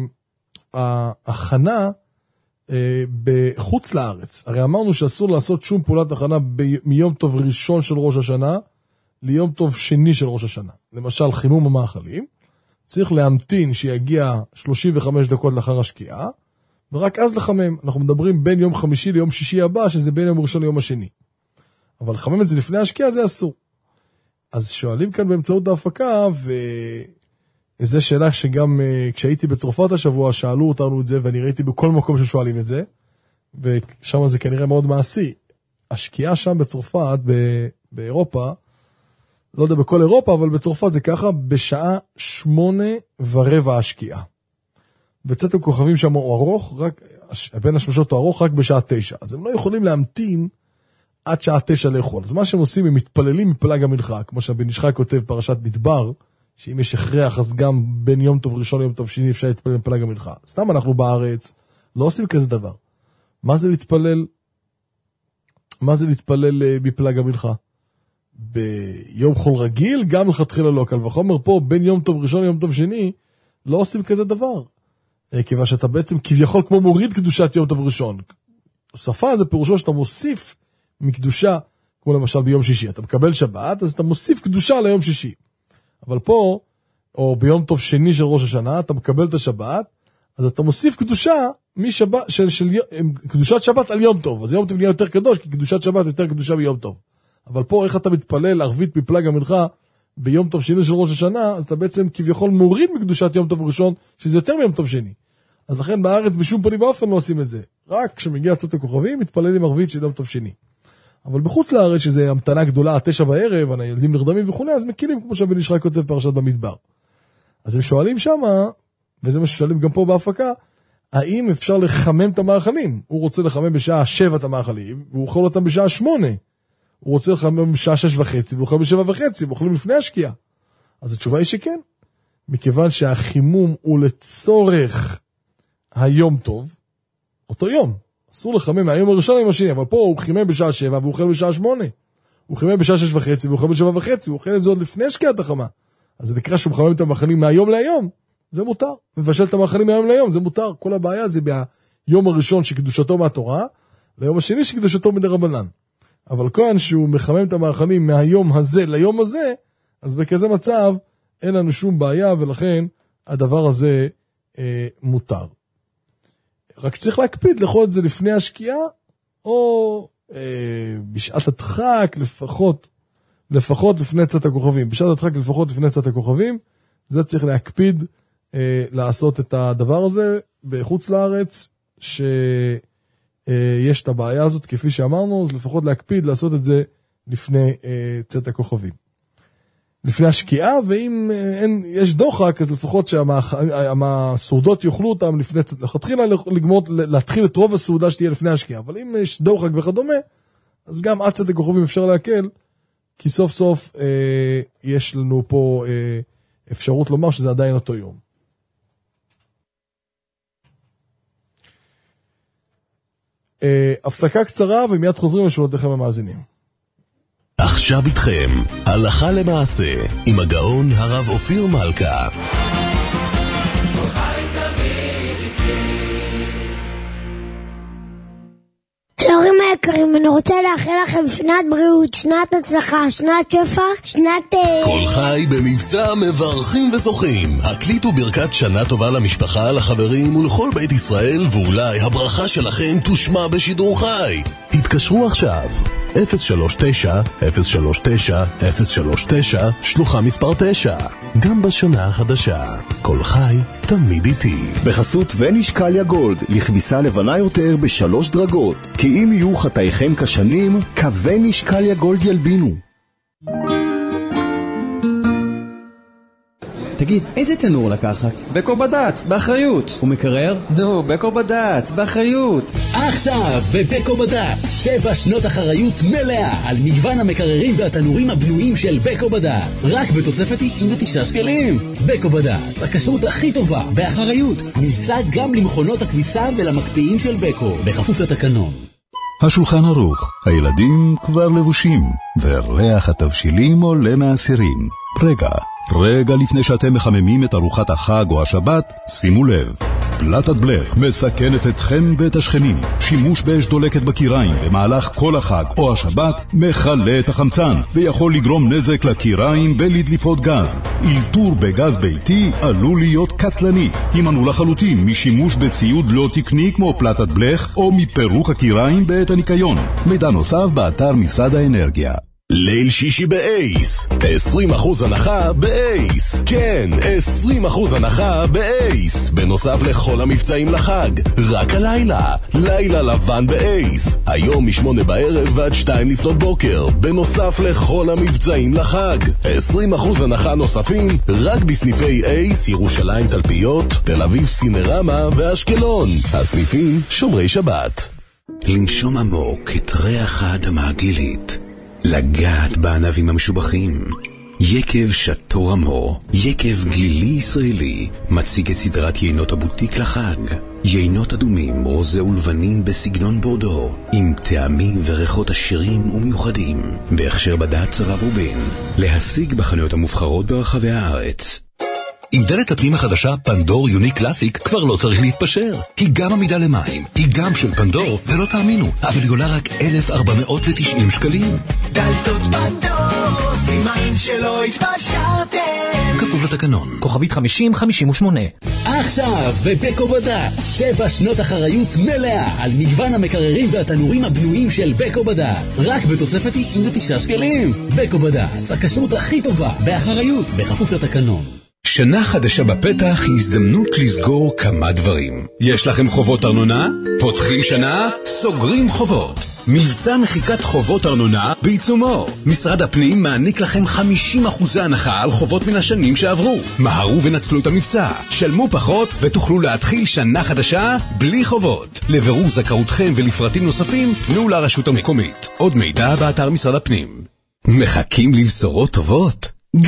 ההכנה בחוץ לארץ. הרי אמרנו שאסור לעשות שום פעולת הכנה מיום טוב ראשון של ראש השנה, ליום טוב שני של ראש השנה. למשל, חימום המאכלים, צריך להמתין שיגיע שלושים וחמש דקות לאחר השקיעה, ורק אז לחמם. אנחנו מדברים בין יום חמישי ליום שישי הבא, שזה בין יום ראשון ליום השני. אבל לחמם את זה לפני השקיעה זה אסור. אז שואלים כאן באמצעות ההפקה, וזו שאלה שגם כשהייתי בצרפת השבוע, שאלו אותנו את זה, ואני ראיתי בכל מקום ששואלים את זה, ושם זה כנראה מאוד מעשי. השקיעה שם בצרפת, באירופה, לא יודע בכל אירופה, אבל בצרפת זה ככה, בשעה שמונה ורבע השקיעה. וצאת הכוכבים שם הוא ארוך, רק, בין השמשות הוא ארוך רק בשעה תשע. אז הם לא יכולים להמתין עד שעה תשע לאכול. אז מה שהם עושים, הם מתפללים מפלג המנחה, כמו שהבן איש חי כותב פרשת מדבר, שאם יש הכרח, אז גם בין יום טוב ראשון ליום טוב שני אפשר להתפלל מפלג המנחה. סתם אנחנו בארץ, לא עושים כזה דבר. מה זה להתפלל? מה זה להתפלל מפלג המנחה? ביום חול רגיל, גם לכתחילה לא קל וחומר פה, בין יום טוב ראשון ליום טוב שני, לא עושים כזה דבר. כיוון שאתה בעצם כביכול כמו מוריד קדושת יום טוב ראשון. שפה זה פירושו שאתה מוסיף מקדושה, כמו למשל ביום שישי. אתה מקבל שבת, אז אתה מוסיף קדושה ליום שישי. אבל פה, או ביום טוב שני של ראש השנה, אתה מקבל את השבת, אז אתה מוסיף קדושה משבת, של, של, קדושת שבת על יום טוב. אז יום טוב נהיה יותר קדוש, כי קדושת שבת יותר קדושה ביום טוב. אבל פה איך אתה מתפלל ערבית מפלג המנחה ביום טוב שני של ראש השנה, אז אתה בעצם כביכול מוריד מקדושת יום טוב ראשון, שזה יותר מיום טוב שני. אז לכן בארץ בשום פנים ואופן לא עושים את זה. רק כשמגיע צאת הכוכבים, מתפללים ערבית של יום טוב שני. אבל בחוץ לארץ, שזה המתנה גדולה, תשע בערב, הילדים נרדמים וכו', אז מקילים, כמו שהבן איש חי כותב פרשת במדבר. אז הם שואלים שמה, וזה מה ששואלים גם פה בהפקה, האם אפשר לחמם את המאכלים? הוא רוצה לחמם בשעה שבע את המאכלים, והוא אוכל אותם בשעה שמונה. הוא רוצה לחמם בשעה שש וחצי, והוא אוכל בשבע וחצי, והוא אוכלים לפני השקיעה. אז התשובה היא שכן. מכיוון שהחימום הוא לצורך היום טוב, אותו יום. אסור לחמם מהיום הראשון ליום השני, אבל פה הוא חימם בשעה שבע, והוא אוכל בשעה שמונה. הוא חימם בשעה שש וחצי, והוא אוכל בשבע וחצי, הוא אוכל את זה עוד לפני שקיעת החמה. אז זה נקרא שהוא מחמם את המאכלים מהיום להיום. זה מותר. מבשל את המאכלים מהיום להיום, זה מותר. כל הבעיה זה ביום הראשון שקדושתו מהתורה, ליום השני שקדושתו מדרבנן. אבל כהן שהוא מחמם את המאכלים מהיום הזה ליום הזה, אז בכזה מצב אין לנו שום בעיה, ולכן הדבר הזה אה, מותר. רק צריך להקפיד לאכול את זה לפני השקיעה, או אה, בשעת הדחק לפחות, לפחות לפני צאת הכוכבים. בשעת הדחק לפחות לפני צאת הכוכבים, זה צריך להקפיד אה, לעשות את הדבר הזה בחוץ לארץ, ש... יש את הבעיה הזאת, כפי שאמרנו, אז לפחות להקפיד לעשות את זה לפני uh, צאת הכוכבים. לפני השקיעה, ואם uh, אין, יש דוחק, אז לפחות שהסעודות יאכלו אותם לפני צאת, לכתחילה לגמור, להתחיל את רוב הסעודה שתהיה לפני השקיעה, אבל אם יש דוחק וכדומה, אז גם עד צאת הכוכבים אפשר להקל, כי סוף סוף uh, יש לנו פה uh, אפשרות לומר שזה עדיין אותו יום. Uh, הפסקה קצרה ומיד חוזרים לשאלותיכם המאזינים. עכשיו איתכם, הלכה למעשה, עם הגאון הרב אופיר מלכה. להורים היקרים, אני רוצה לאחל לכם שנת בריאות, שנת הצלחה, שנת שפע, שנת... כל חי במבצע מברכים וזוכים. הקליטו ברכת שנה טובה למשפחה, לחברים ולכל בית ישראל, ואולי הברכה שלכם תושמע בשידור חי. התקשרו עכשיו, אפס שלוש תשע אפס שלוש תשע אפס שלוש תשע, שלוחה מספר תשע. גם בשנה החדשה. כל חי תמיד איתי. בחסות ונישקליה גולד, לכביסה לבנה יותר בשלוש דרגות. כי אם יהיו חטאיכם כשנים, כוונישקליה גולד ילבינו. תגיד, איזה תנור לקחת? בקו בד"ץ, באחריות. הוא מקרר? נו, בקו בד"ץ, באחריות. עכשיו, בבקו בד"ץ, שבע שנות אחריות מלאה על מגוון המקררים והתנורים הבנויים של בקו בד"ץ. רק בתוספת תשעים ותשעה שקלים. בקו בד"ץ, הכשרות הכי טובה, באחריות. מבצע גם למכונות הכביסה ולמקפיאים של בקו, בכפוף לתקנון. השולחן ערוך, הילדים כבר לבושים, וריח התבשילים עולה מהסירים. רגע, רגע לפני שאתם מחממים את ארוחת החג או השבת, שימו לב. פלטת בלך מסכנת אתכם ואת השכנים. שימוש באש דולקת בקיריים במהלך כל החג או השבת מחלה את החמצן ויכול לגרום נזק לקיריים בלדליפות גז. אילתור בגז ביתי עלול להיות קטלני. הימנעו לחלוטין משימוש בציוד לא תקני כמו פלטת בלך או מפירוק הקיריים בעת הניקיון. מידע נוסף באתר משרד האנרגיה. ליל שישי באייס, עשרים אחוז הנחה באייס. כן, עשרים אחוז הנחה באייס. בנוסף לכל המבצעים לחג, רק הלילה, לילה לבן באייס. היום משמונה בערב ועד שתיים לפנות בוקר. בנוסף לכל המבצעים לחג, עשרים אחוז הנחה נוספים רק בסניפי אייס, ירושלים תלפיות, תל אביב סינרמה ואשקלון. הסניפים שומרי שבת. לנשום עמוק את ריח האדמה הגלילית, לגעת בענבים המשובחים. יקב שטור עמו, יקב גלילי ישראלי, מציג את סדרת יינות הבוטיק לחג. יינות אדומים, רוזה ולבנים בסגנון בורדו, עם טעמים וריחות עשירים ומיוחדים, בהכשר בד"ץ רב רובין. להשיג בחנויות המובחרות ברחבי הארץ. עם דלת הפנים החדשה פנדור יוניק קלאסיק כבר לא צריך להתפשר. היא גם עמידה למים, היא גם של פנדור, ולא תאמינו, אבל היא עולה רק אלף ארבע מאות ותשעים שקלים. דלתות פנדור, סימן שלא התפשרתם. כפוף לתקנון. כוכבית חמישים חמישים ושמונה. עכשיו בבקו בד"ץ, שבע שנות אחריות מלאה על מגוון המקררים והתנורים הבנויים של בקו בד"ץ. רק בתוספת תשעים ותשעה שקלים. בקו בד"ץ, הכשרות הכי טובה, באחריות, בכפוף לתקנון. שנה חדשה בפתח היא הזדמנות לסגור כמה דברים. יש לכם חובות ארנונה? פותחים שנה? סוגרים חובות. מבצע מחיקת חובות ארנונה בעיצומו. משרד הפנים מעניק לכם חמישים אחוז הנחה על חובות מן השנים שעברו. מהרו ונצלו את המבצע. שלמו פחות ותוכלו להתחיל שנה חדשה בלי חובות. לבירור זכאותכם ולפרטים נוספים, פנו לרשות המקומית. עוד מידע באתר משרד הפנים. מחכים לבשורות טובות?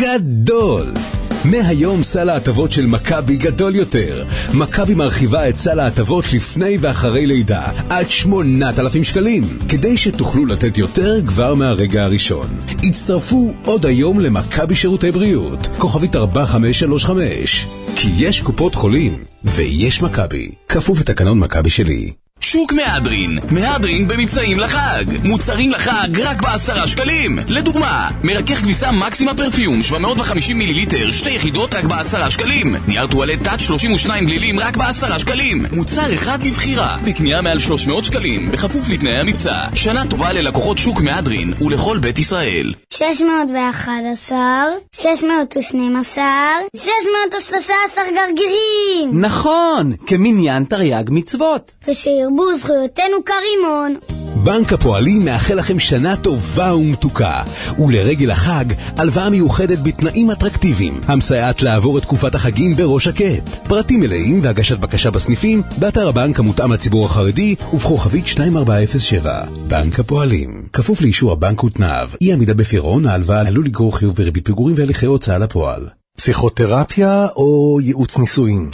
גדול! מהיום סל ההטבות של מכבי גדול יותר. מכבי מרחיבה את סל ההטבות לפני ואחרי לידה עד שמונת אלפים שקלים, כדי שתוכלו לתת יותר כבר מהרגע הראשון. הצטרפו עוד היום למכבי שירותי בריאות, כוכבית ארבע חמש שלוש חמש. כי יש קופות חולים ויש מכבי, כפוף לתקנון מכבי שלי. שוק מהדרין, מהדרין במבצעים לחג. מוצרים לחג רק בעשרה שקלים. לדוגמה, מרכך כביסה מקסימה פרפיום שבע מאות וחמישים מיליליטר, שתי יחידות רק בעשרה שקלים. נייר טואלט טאץ' שלושים ושניים גלילים רק בעשרה שקלים. מוצר אחד לבחירה, בקנייה מעל שלוש מאות שקלים, בכפוף לתנאי המבצע. שנה טובה ללקוחות שוק מהדרין ולכל בית ישראל. שש מאות ואחת עשרה, שש מאות ושתים עשרה, שש מאות ושלושה עשר גרגירים. נכון, כמניין תרי"ג מצוות. ושירבו זכויותינו כרימון. בנק הפועלים מאחל לכם שנה טובה ומתוקה, ולרגל החג הלוואה מיוחדת בתנאים אטרקטיביים, המסייעת לעבור את תקופת החגים בראש שקט. פרטים מלאים והגשת בקשה בסניפים באתר הבנק המותאם לציבור החרדי ובכוכבית שתיים ארבע אפס שבע. בנק הפועלים, כפוף לאישור הבנק ותנאיו. אי עמידה בפירעון ההלוואה עלול לגרור חיוב בריבית פיגורים והליכי הוצאה לפועל. פסיכותרפיה או ייעוץ נישואין?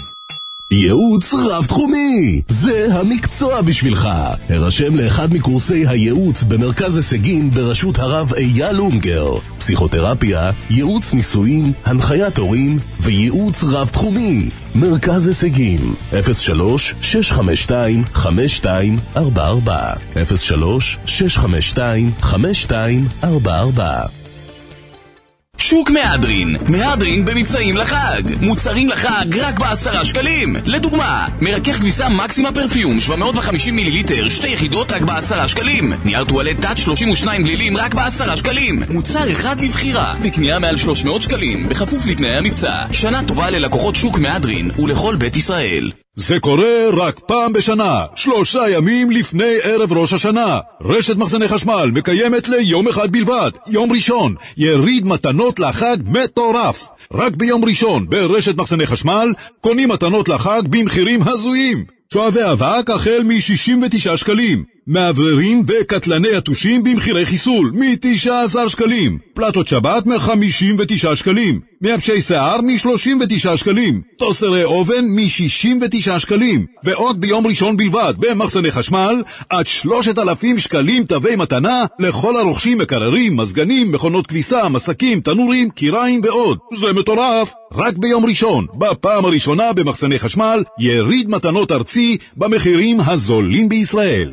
ייעוץ רב תחומי, זה המקצוע בשבילך. הרשם לאחד מקורסי הייעוץ במרכז הישגים בראשות הרב אייל אונגר. פסיכותרפיה, ייעוץ נישואין, הנחיית הורים וייעוץ רב תחומי. מרכז הישגים אפס שלוש שש חמש שתיים חמש שתיים ארבע ארבע אפס שלוש שש חמש שתיים חמש שתיים ארבע ארבע. שוק מהדרין, מהדרין במבצעים לחג. מוצרים לחג רק בעשרה שקלים. לדוגמה, מרכך כביסה מקסימה פרפיום שבע מאות וחמישים מיליליטר, שתי יחידות רק בעשרה שקלים. נייר טואלט טאץ' שלושים ושניים גלילים רק בעשרה שקלים. מוצר אחד לבחירה, בקנייה מעל שלוש מאות שקלים, בכפוף לתנאי המבצע. שנה טובה ללקוחות שוק מהדרין ולכל בית ישראל. זה קורה רק פעם בשנה, שלושה ימים לפני ערב ראש השנה. רשת מחסני חשמל מקיימת ליום אחד בלבד, יום ראשון, יריד מתנות לחג מטורף. רק ביום ראשון ברשת מחסני חשמל קונים מתנות לחג במחירים הזויים. שואבי אבק החל מ-שישים ותשעה שקלים, מעבררים וקטלני יתושים במחירי חיסול מ-תשעה עשר שקלים, פלטות שבת מ-חמישים ותשעה שקלים, מייבשי שיער מ-שלושים ותשעה שקלים, טוסטרי אובן מ-שישים ותשעה שקלים, ועוד ביום ראשון בלבד במחסני חשמל עד שלושת אלפים שקלים תווי מתנה לכל הרוכשים מקררים, מזגנים, מכונות כביסה, מסקים, תנורים, קיריים ועוד. זה מטורף! רק ביום ראשון, בפעם הראשונה במחסני חשמל, יריד מתנות ארצי במחירים הזולים בישראל.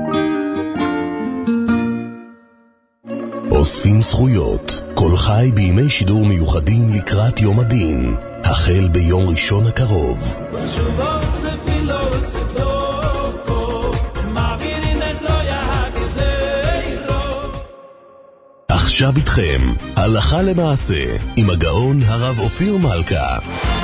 אוספים זכויות, כל חי בימי שידור מיוחדים לקראת יום הדין, החל ביום ראשון הקרוב. עכשיו איתכם, הלכה למעשה, עם הגאון הרב אופיר מלכה.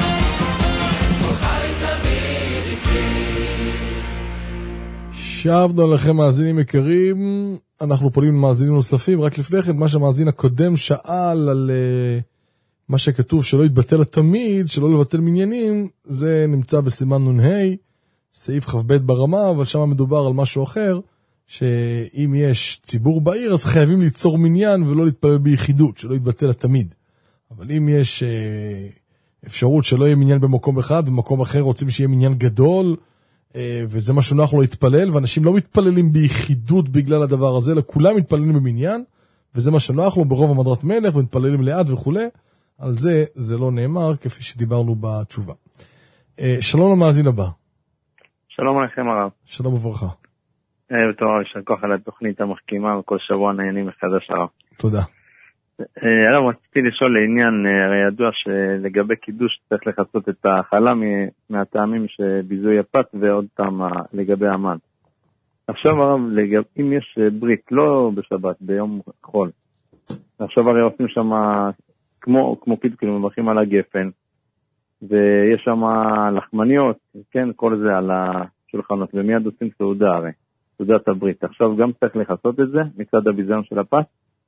שבנו לכם מאזינים יקרים, אנחנו פונים למאזינים נוספים, רק לפני כן מה שהמאזין הקודם שאל על uh, מה שכתוב שלא יתבטל התמיד, שלא לבטל מניינים, זה נמצא בסימן נ"ה, סעיף ח"ב ברמה, אבל שם מדובר על משהו אחר, שאם יש ציבור בעיר אז חייבים ליצור מניין ולא להתפלל ביחידות, שלא יתבטל התמיד. אבל אם יש uh, אפשרות שלא יהיה מניין במקום אחד, במקום אחר רוצים שיהיה מניין גדול, וזה מה שנוח לו להתפלל, ואנשים לא מתפללים ביחידות בגלל הדבר הזה, אלא כולם מתפללים במניין, וזה מה שנוח לו ברוב המדרת מלך, ומתפללים לאט וכו'. על זה, זה לא נאמר, כפי שדיברנו בתשובה. שלום למאזין הבא. שלום עליכם הרב. שלום וברכה. ערב טוב, יישר כוח על התוכנית המחכימה, וכל שבוע נהנים מחדש הרב. תודה. הרב, רציתי לשאול לעניין, הרי ידוע שלגבי קידוש צריך לחסות את החלה מהטעמים שביזוי הפת ועוד טעם לגבי המן. עכשיו הרב, אם יש ברית, לא בשבת, ביום חול, עכשיו הרי עושים שם כמו, כמו פיתו, כאילו מברכים על הגפן, ויש שם לחמניות, כן, כל זה על השולחנות, ומיד עושים סעודה הרי, סעודת הברית. עכשיו גם צריך לחסות את זה מצד הביזיון של הפת?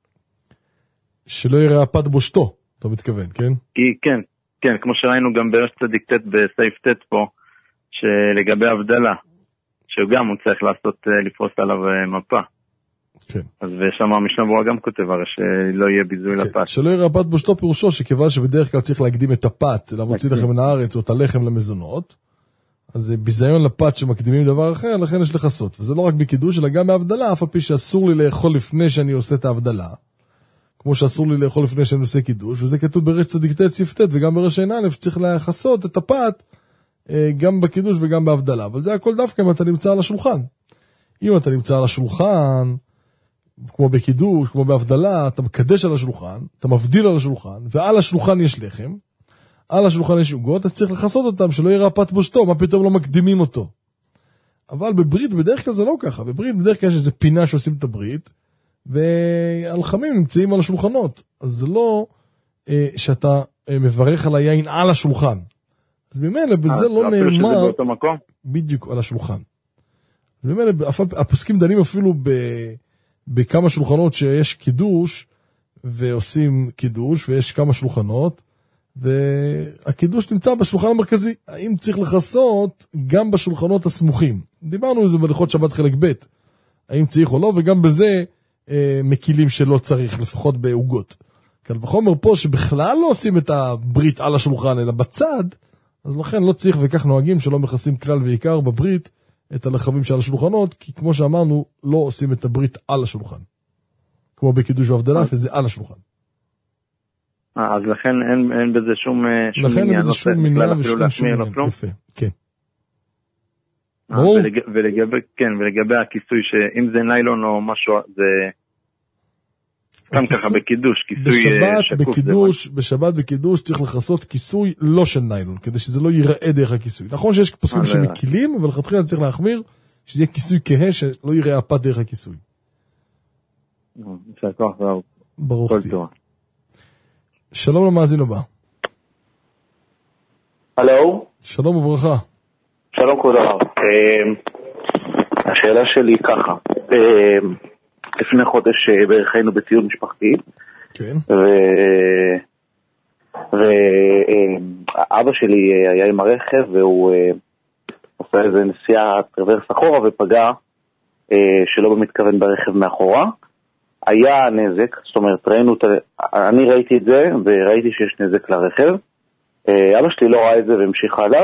שלא יראה הפת בושתו, אתה מתכוון, כן? כי, כן, כן, כמו שראינו גם ברש צדיק תת בסעיף תת פה, שלגבי הבדלה, שגם הוא צריך לעשות, לפרוס עליו מפה. כן. אז שם המשנה ברורה גם כותב, הרי שלא יהיה ביזוי כן. לפת. שלא יראה הפת בושתו פירושו, שכיוון שבדרך כלל צריך להקדים את הפת, למוציא לכם מן הארץ, או את הלחם למזונות, אז זה ביזיון לפת שמקדימים דבר אחר, לכן יש לחסות. וזה לא רק בקידוש, אלא גם בהבדלה, אף על פי שאסור לי לאכול לפני שאני עושה את ההבדלה. כמו שאסור לי לאכול לפני שאני עושה קידוש, וזה כתוב ברש צדיק תת סעיף תת, וגם ברש עין א', שצריך לחסות את הפת, גם בקידוש וגם בהבדלה. אבל זה הכל דווקא אם אתה נמצא על השולחן. אם אתה נמצא על השולחן, כמו בקידוש, כמו בהבדלה, אתה מקדש על השולחן, אתה מבדיל על השולחן, ועל השולחן יש לחם, על השולחן יש עוגות, אז צריך לחסות אותם, שלא יראה פת בושתו, מה פתאום לא מקדימים אותו. אבל בברית בדרך כלל זה לא ככה, בברית בדרך כלל יש איזה פינה שעושים את הברית, והלחמים נמצאים על השולחנות, אז זה לא אה, שאתה אה, מברך על היין על השולחן. אז ממילא בזה לא נאמר, באותו מקום? בדיוק על השולחן. אז ממילא הפוסקים דנים אפילו ב, בכמה שולחנות שיש קידוש, ועושים קידוש, ויש כמה שולחנות, והקידוש נמצא בשולחן המרכזי. האם צריך לחסות גם בשולחנות הסמוכים? דיברנו על זה בלכות שבת חלק ב', האם צריך או לא, וגם בזה מקילים שלא צריך, לפחות בעוגות. קל וחומר פה שבכלל לא עושים את הברית על השולחן, אלא בצד, אז לכן לא צריך וכך נוהגים שלא מכסים כלל ועיקר בברית את הלחמים של השולחנות, כי כמו שאמרנו, לא עושים את הברית על השולחן. כמו בקידוש והבדלה, שזה על השולחן. אז לכן אין, אין בזה שום, שום לכן עניין, אין בזה שום עניין ושום שום עניין, יפה, כן. ולג, ולגבי, כן, ולגבי הכיסוי, שאם זה ניילון או משהו, זה... סתם ככה בקידוש, כיסוי שקוף. בקידוש, בשבת בקידוש צריך לחסות כיסוי לא של ניילון, כדי שזה לא ייראה דרך הכיסוי. נכון שיש פסוקים שמקילים, אבל לכתחילה צריך להחמיר, שזה יהיה כיסוי כהה, שלא ייראה הפת דרך הכיסוי. ברוך תהיה. שלום למאזין הבא. הלו? שלום וברכה. שלום כבוד הרב. השאלה שלי ככה, לפני חודש בערך היינו בטיול משפחתי, כן. ואבא שלי היה עם הרכב והוא עושה איזה נסיעה טרוורס אחורה ופגע שלא במתכוון ברכב מאחורה. היה נזק, זאת אומרת, ראינו, אני ראיתי את זה וראיתי שיש נזק לרכב. אבא שלי לא ראה את זה והמשיך הלאה,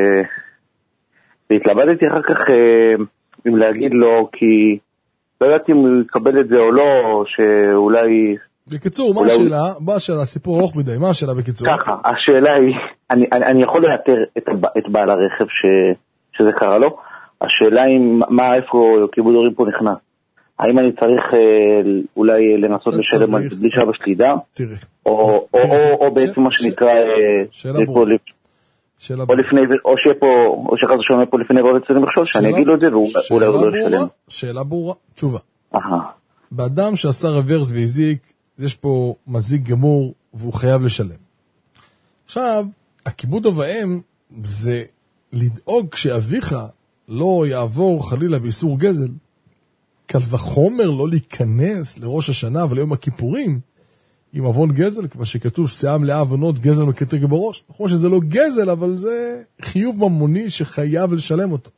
והתלבטתי אחר כך אם להגיד לו, כי לא ידעתי אם הוא יקבל את זה או לא, שאולי... בקיצור, מה השאלה? מה השאלה? סיפור ארוך מדי, מה השאלה בקיצור? ככה, השאלה היא, אני, אני, אני יכול לאתר את, את בעל הרכב ש, שזה קרה לו, השאלה היא, מה, איפה כיבוד הורים פה נכנס? האם אני צריך אולי לנסות לשלם בלי שאבא שלי ידע? תראה. או, או, או, או בעצם מה שנקרא... שאלה ברורה. או לפני, או שיהיה פה, או שאחד שומע פה לפני ועוד אצלנו מחשול, שאני אגיד לו את זה, ואולי הוא לא ישלם. שאלה ברורה, תשובה. באדם שעשה רוורס והזיק, יש פה מזיק גמור, והוא חייב לשלם. עכשיו, הכיבוד אב ואם, זה לדאוג שאביך לא יעבור חלילה באיסור גזל, קל וחומר לא להיכנס לראש השנה וליום הכיפורים, עם אבון גזל, כמו שכתוב, שיער מלאה אבונות, גזל מקטרגל בראש. נכון שזה לא גזל, אבל זה חיוב ממוני שחייב לשלם אותו.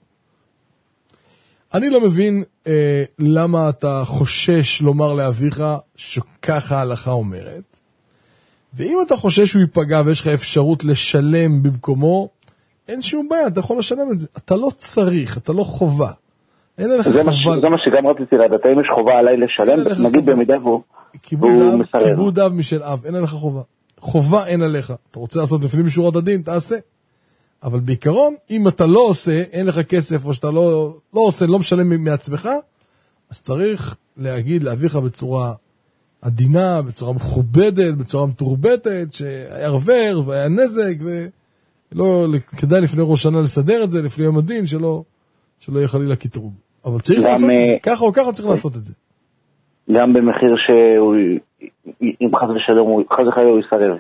אני לא מבין אה, למה אתה חושש לומר לאביך שככה ההלכה אומרת. ואם אתה חושש שהוא ייפגע ויש לך אפשרות לשלם במקומו, אין שום בעיה, אתה יכול לשלם את זה. אתה לא צריך, אתה לא חובה. אין לך זה חובה. זה מה שגם רציתי לדעת, האם יש חובה עליי לשלם, נגיד במידה והוא מסרב. כיבוד אב משל אב, אין עליך חובה. חובה אין עליך. אתה רוצה לעשות לפנים משורת הדין, תעשה. אבל בעיקרון, אם אתה לא עושה, אין לך כסף, או שאתה לא, לא עושה, לא משלם מעצמך, אז צריך להגיד לאביך בצורה עדינה, בצורה מכובדת, בצורה מתורבתת, שהיה רבר והיה נזק, ולא, כדאי לפני ראש שנה לסדר את זה, לפני יום הדין, שלא, שלא יהיה חלילה קטרוג. אבל צריך לעשות את זה, ככה או ככה צריך לעשות את זה. גם במחיר שהוא, אם חס ושלום, חס וחלילה הוא יסרב.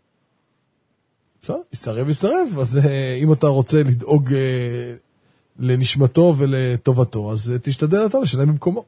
בסדר, יסרב יסרב, אז אם אתה רוצה לדאוג לנשמתו ולטובתו, אז תשתדל אתה לשלם במקומו.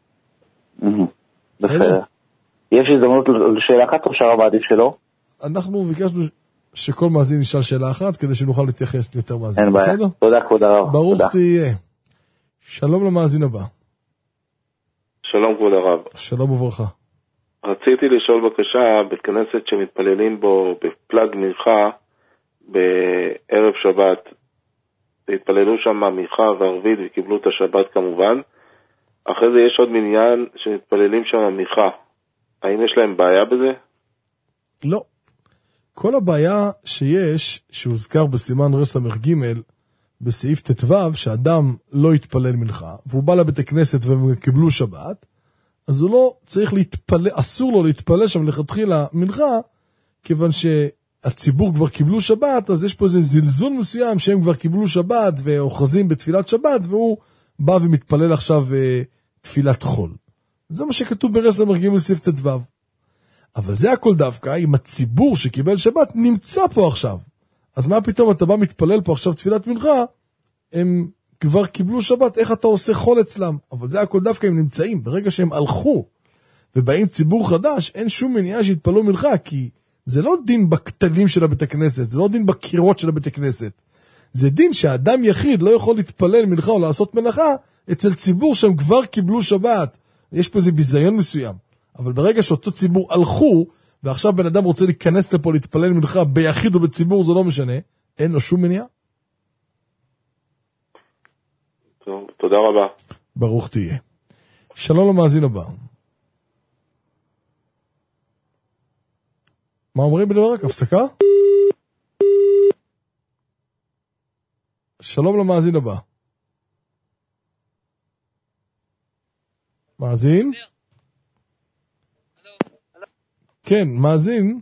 בסדר. יש הזדמנות לשאלה אחת או שער מעדיף שלו? אנחנו ביקשנו שכל מאזין ישאל שאלה אחת, כדי שנוכל להתייחס ליותר מאזין. אין בעיה. תודה כבוד הרב. ברוך תהיה. שלום למאזין הבא. שלום כבוד הרב. שלום וברכה. רציתי לשאול בקשה, בית כנסת שמתפללים בו בפלג מנחה בערב שבת, התפללו שם מנחה וערבית וקיבלו את השבת כמובן, אחרי זה יש עוד מניין שמתפללים שם מנחה, האם יש להם בעיה בזה? לא. כל הבעיה שיש, שהוזכר בסימן רס המ"ג, בסעיף תתוו, שאדם לא יתפלל מנחה, והוא בא לבית הכנסת וקיבלו שבת, אז הוא לא צריך להתפלל, אסור לו להתפלל שם לכתחילה מנחה, כיוון שהציבור כבר קיבלו שבת, אז יש פה איזה זלזול מסוים שהם כבר קיבלו שבת ואוחזים בתפילת שבת, והוא בא ומתפלל עכשיו תפילת חול. זה מה שכתוב ברס המ"ג בסעיף תתוו. אבל זה הכל דווקא אם הציבור שקיבל שבת נמצא פה עכשיו. אז מה פתאום אתה בא מתפלל פה עכשיו תפילת מנחה, הם כבר קיבלו שבת, איך אתה עושה חול אצלם? אבל זה הכל דווקא הם נמצאים, ברגע שהם הלכו, ובאים ציבור חדש, אין שום מניעה שיתפללו מנחה, כי זה לא דין בכתלים של הבית הכנסת, זה לא דין בקירות של הבית הכנסת. זה דין שהאדם יחיד לא יכול להתפלל מנחה או לעשות מנחה, אצל ציבור שהם כבר קיבלו שבת. יש פה איזה ביזיון מסוים. אבל ברגע שאותו ציבור הלכו, ועכשיו בן אדם רוצה להיכנס לפה להתפלל מנחה ביחיד או בציבור, זה לא משנה, אין לו שום מניעה. טוב, תודה רבה. ברוך תהיה. שלום למאזין הבא. מה אומרים בדבר רק? הפסקה? שלום למאזין הבא. מאזין? כן, מאזין.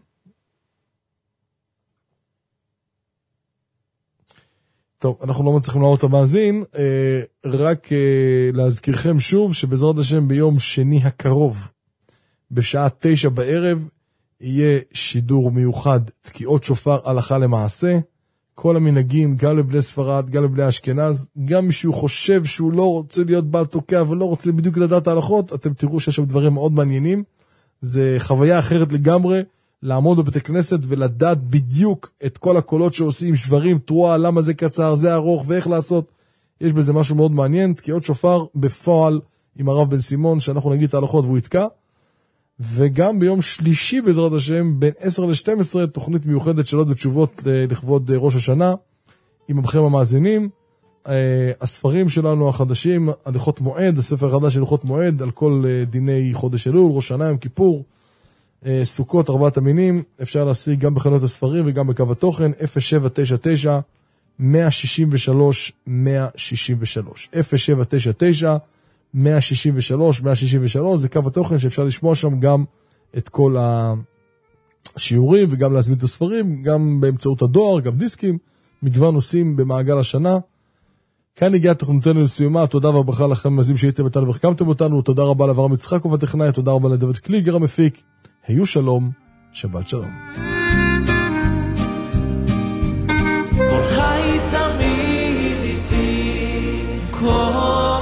טוב, אנחנו לא מצליחים לעלות את המאזין, אה, רק אה, להזכירכם שוב שבעזרת השם ביום שני הקרוב, בשעה תשע בערב, יהיה שידור מיוחד, תקיעות שופר הלכה למעשה, כל המנהגים, גם לבני ספרד, גם לבני אשכנז, גם מישהו חושב שהוא לא רוצה להיות בעל תוקע ולא רוצה בדיוק לדעת ההלכות, אתם תראו שיש שם דברים מאוד מעניינים, זה חוויה אחרת לגמרי, לעמוד בבתי כנסת ולדעת בדיוק את כל הקולות שעושים, שברים, תרועה, למה זה קצר, זה ארוך ואיך לעשות, יש בזה משהו מאוד מעניין, תקיעות שופר בפועל עם הרב בן סימון, שאנחנו נגיד את ההלכות והוא יתקע, וגם ביום שלישי בעזרת השם, בין עשר ל-שתים עשרה, תוכנית מיוחדת שאלות ותשובות לכבוד ראש השנה, עם הבכם המאזינים, הספרים שלנו החדשים, הלכות מועד, הספר החדש של הלכות מועד, על כל דיני חודש אלול, ראש שנה, יום כיפור, סוכות, ארבעת המינים, אפשר להשיג גם בחנות הספרים וגם בקו התוכן, אפס שבע תשע תשע, מאה שישים ושלוש, מאה שישים ושלוש, אפס שבע תשע תשע, מאה שישים ושלוש, מאה שישים ושלוש, זה קו התוכן שאפשר לשמוע שם גם את כל השיעורים וגם להזמין את הספרים, גם באמצעות הדואר, גם דיסקים, מגוון נושאים במעגל השנה. כאן הגיעה תוכניתנו לסיומה, תודה וברכה לכם מזים שהייתם איתנו והחכמתם אותנו, תודה רבה לאברהם יצחק ובטכנאי, תודה רבה לדוד קליגר המפיק, היו שלום, שבת שלום. כל חי תמיד איתי, כל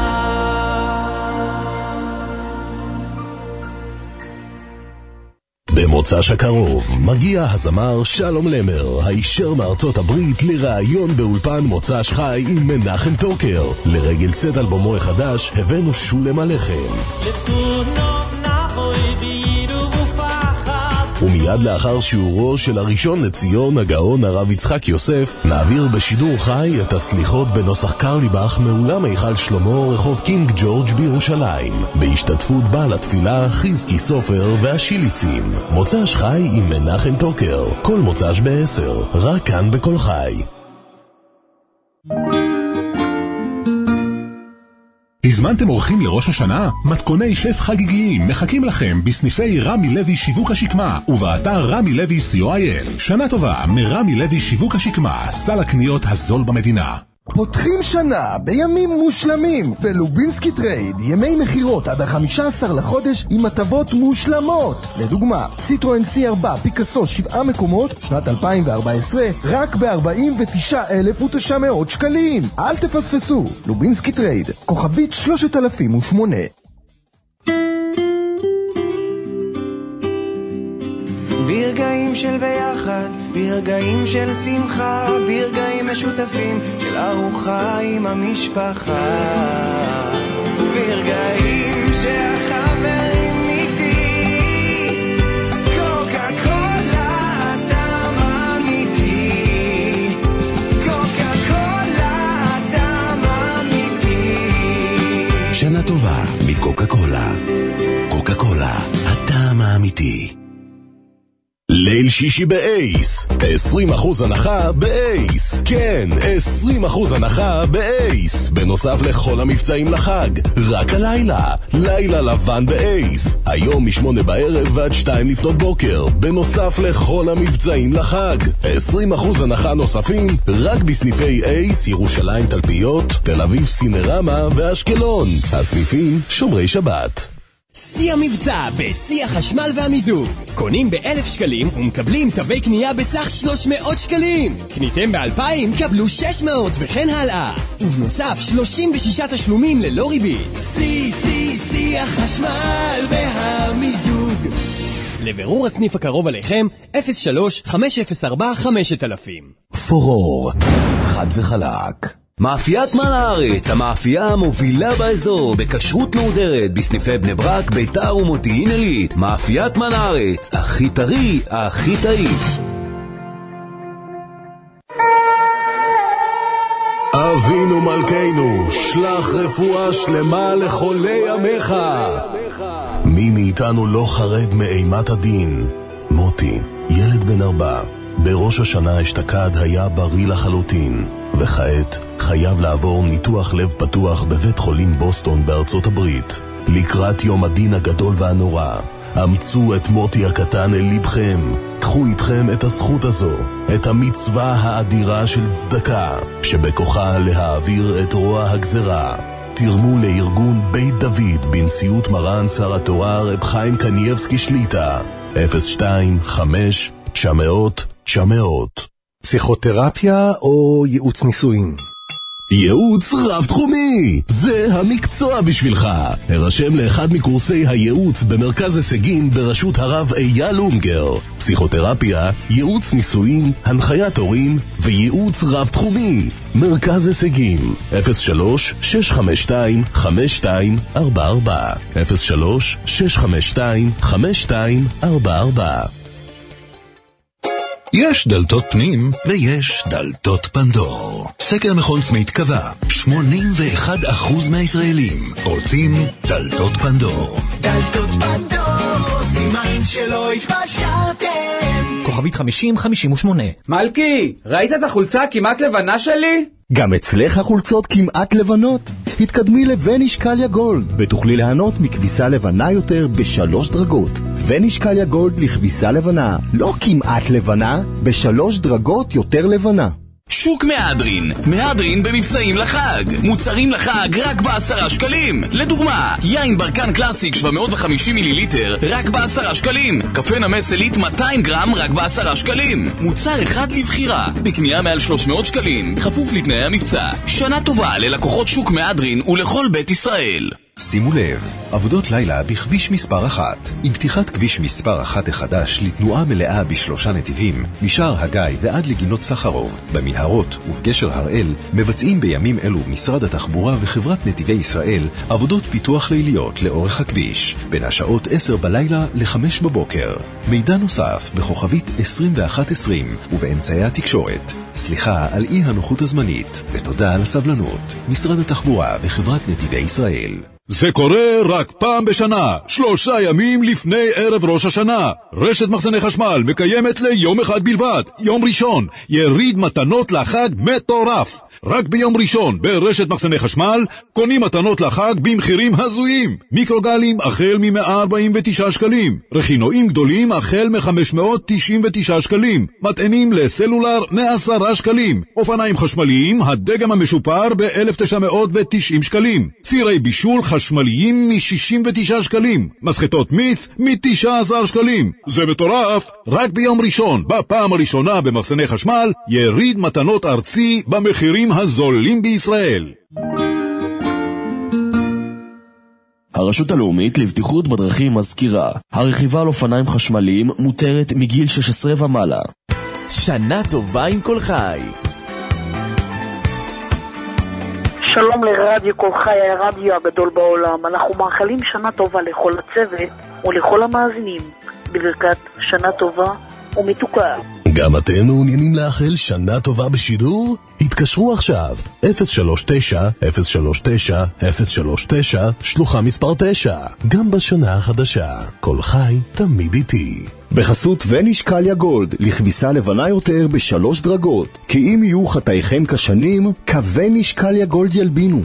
במוצ"ש הקרוב מגיע הזמר שלום למר, הישר מארצות הברית, לראיון באולפן מוצ"ש חי עם מנחם טוקר. לרגל צאת אלבומו החדש הבאנו שולם עליכם. ומיד לאחר שיעורו של הראשון לציון הגאון הרב יצחק יוסף, נעביר בשידור חי את הסליחות בנוסח קרליבך מאולם היכל שלמה רחוב קינג ג'ורג' בירושלים, בהשתתפות בעל התפילה חזקי סופר והשיליצים. מוצ"ש חי עם מנחם טוקר, כל מוצ"ש בעשר, רק כאן בכל חי. הזמנתם אורחים לראש השנה? מתכוני שף חגיגיים מחכים לכם בסניפי רמי לוי שיווק השקמה ובאתר רמי לוי סי או איי אל. שנה טובה מרמי לוי שיווק השקמה, סל הקניות הזול במדינה. פותחים שנה בימים מושלמים בלובינסקי טרייד, ימי מחירות עד ה-חמישה עשר לחודש עם הטבות מושלמות. לדוגמה, סיטרואן סי ארבע פיקאסו שבעה מקומות שנת אלפיים וארבע עשרה רק ב-ארבעים ותשעה אלף ותשע מאות שקלים. אל תפספסו, לובינסקי טרייד, כוכבית שלושת אלפים ושמונה. ברגעים של ביחד, ברגעים של שמחה, ברגעים משותפים של ארוחה עם המשפחה, ברגעים שהחברים איתי, קוקה קולה טעם אמיתי, קוקה קולה טעם אמיתי. שנה טובה מקוקה קולה. קוקה קולה, הטעם האמיתי. ליל שישי באייס, עשרים אחוז הנחה באייס. כן, עשרים אחוז הנחה באייס. בנוסף לכל המבצעים לחג, רק הלילה, לילה לבן באייס. היום משמונה בערב ועד שתיים לפנות בוקר. בנוסף לכל המבצעים לחג, עשרים אחוז הנחה נוספים רק בסניפי אייס, ירושלים תלפיות, תל אביב סינרמה ואשקלון. הסניפים שומרי שבת. שיא המבצע בשיא החשמל והמיזוג. קונים באלף שקלים ומקבלים תווי קנייה בסך שלוש מאות שקלים. קניתם באלפיים, קבלו שש מאות וכן הלאה. ובנוסף שלושים ושישה תשלומים ללא ריבית. שיא, שיא, שיא החשמל והמיזוג. לבירור הסניף הקרוב עליכם, אפס שלוש חמש אפס ארבע חמש אלפים. פורור, חד וחלק. מאפיית מן הארץ, המאפייה המובילה באזור בכשרות מהודרת בסניפי בני ברק, ביתר ומודיעין עילית. מאפיית מן הארץ, הכי טרי, הכי טעים. אבינו מלכנו, שלח רפואה שלמה לחולי עמך. מי מאיתנו לא חרד מאימת הדין? מוטי, ילד בן ארבע, בראש השנה אשתקד היה בריא לחלוטין, וכעת חייב לעבור ניתוח לב פתוח בבית חולים בוסטון בארצות הברית. לקראת יום הדין הגדול והנורא, אמצו את מוטי הקטן אל לבכם. קחו איתכם את הזכות הזו, את המצווה האדירה של צדקה, שבכוחה להעביר את רוע הגזרה. תרמו לארגון בית דוד בנשיאות מרן שר התורה רב חיים קנייבסקי שליטה. אפס שתיים חמש תשע מאות תשע מאות. פסיכותרפיה או ייעוץ נישואין? ייעוץ רב תחומי, זה המקצוע בשבילך. הרשם לאחד מקורסי הייעוץ במרכז הישגים בראשות הרב אייל לונגר. פסיכותרפיה, ייעוץ נישואין, הנחיית הורים וייעוץ רב תחומי. מרכז הישגים אפס שלוש שש חמש שתיים חמש שתיים ארבע ארבע אפס שלוש שש חמש שתיים חמש שתיים ארבע ארבע. יש דלתות פנים ויש דלתות פנדור. סקר מכון סמית קבע, שמונים ואחד אחוז מהישראלים רוצים דלתות פנדור. דלתות פנדור, סימן שלא התפשרתם. כוכבית חמישים חמישים ושמונה. מלכי, ראית את החולצה כמעט לבנה שלי? גם אצלך החולצות כמעט לבנות? התקדמי לונישקליה גולד ותוכלי ליהנות מכביסה לבנה יותר בשלוש דרגות. ונישקליה גולד לכביסה לבנה, לא כמעט לבנה, בשלוש דרגות יותר לבנה. שוק מהדרין, מהדרין במבצעים לחג, מוצרים לחג רק בעשרה שקלים. לדוגמה, יין ברקן קלאסיק שבע מאות וחמישים מיליליטר רק בעשרה שקלים, קפה נמס עילית מאתיים גרם רק בעשרה שקלים, מוצר אחד לבחירה בקנייה מעל שלוש מאות שקלים, בכפוף לתנאי המבצע. שנה טובה ללקוחות שוק מהדרין ולכל בית ישראל. שימו לב, עבודות לילה בכביש מספר אחת. עם פתיחת כביש מספר אחת החדש לתנועה מלאה בשלושה נתיבים, משער הגיא ועד לגינות סחרוב, במנהרות ובגשר הראל, מבצעים בימים אלו משרד התחבורה וחברת נתיבי ישראל עבודות פיתוח ליליות לאורך הכביש, בין השעות עשר בלילה ל-חמש בבוקר. מידע נוסף בכוכבית עשרים ואחת עשרים ובאמצעי התקשורת. סליחה על אי הנוחות הזמנית, ותודה על הסבלנות. משרד התחבורה וחברת נתיבי ישראל. זה קורה רק פעם בשנה, שלושה ימים לפני ערב ראש השנה. רשת מחסני חשמל מקיימת ליום אחד בלבד, יום ראשון, יריד מתנות לחג מטורף. רק ביום ראשון ברשת מחסני חשמל קונים מתנות לחג במחירים הזויים. מיקרוגלים החל מ-מאה ארבעים ותשעה שקלים, רכינועים גדולים החל מ-חמש מאות תשעים ותשעה שקלים, מטענים לסלולר מ-עשרה שקלים, אופניים חשמליים הדגם המשופר ב-אלף תשע מאות ותשעים שקלים, צירי בישול חשמליים מ-שישים ותשעה שקלים, מסחטות מיץ מ-תשעה עשר שקלים. זה מטורף. רק ביום ראשון, בפעם הראשונה במחסני חשמל, יריד מתנות ארצי במחירים הזולים בישראל. הרשות הלאומית לבטיחות בדרכים מזכירה, הרכיבה על אופניים חשמליים מותרת מגיל שש עשרה ומעלה. שנה טובה עם כל חי. שלום לרדיו כל חי, הרדיו הגדול בעולם. אנחנו מאחלים שנה טובה לכל הצוות ולכל המאזינים, בברכת שנה טובה ומתוקה. גם אתם מעוניינים לאחל שנה טובה בשידור? התקשרו עכשיו, אפס שלוש תשע אפס שלוש תשע אפס שלוש תשע, שלוחה מספר תשע. גם בשנה החדשה, כל חי תמיד איתי. בחסות ונישקליה גולד, לכביסה לבנה יותר בשלוש דרגות. כי אם יהיו חטאיכם כשנים, כונישקליה גולד ילבינו.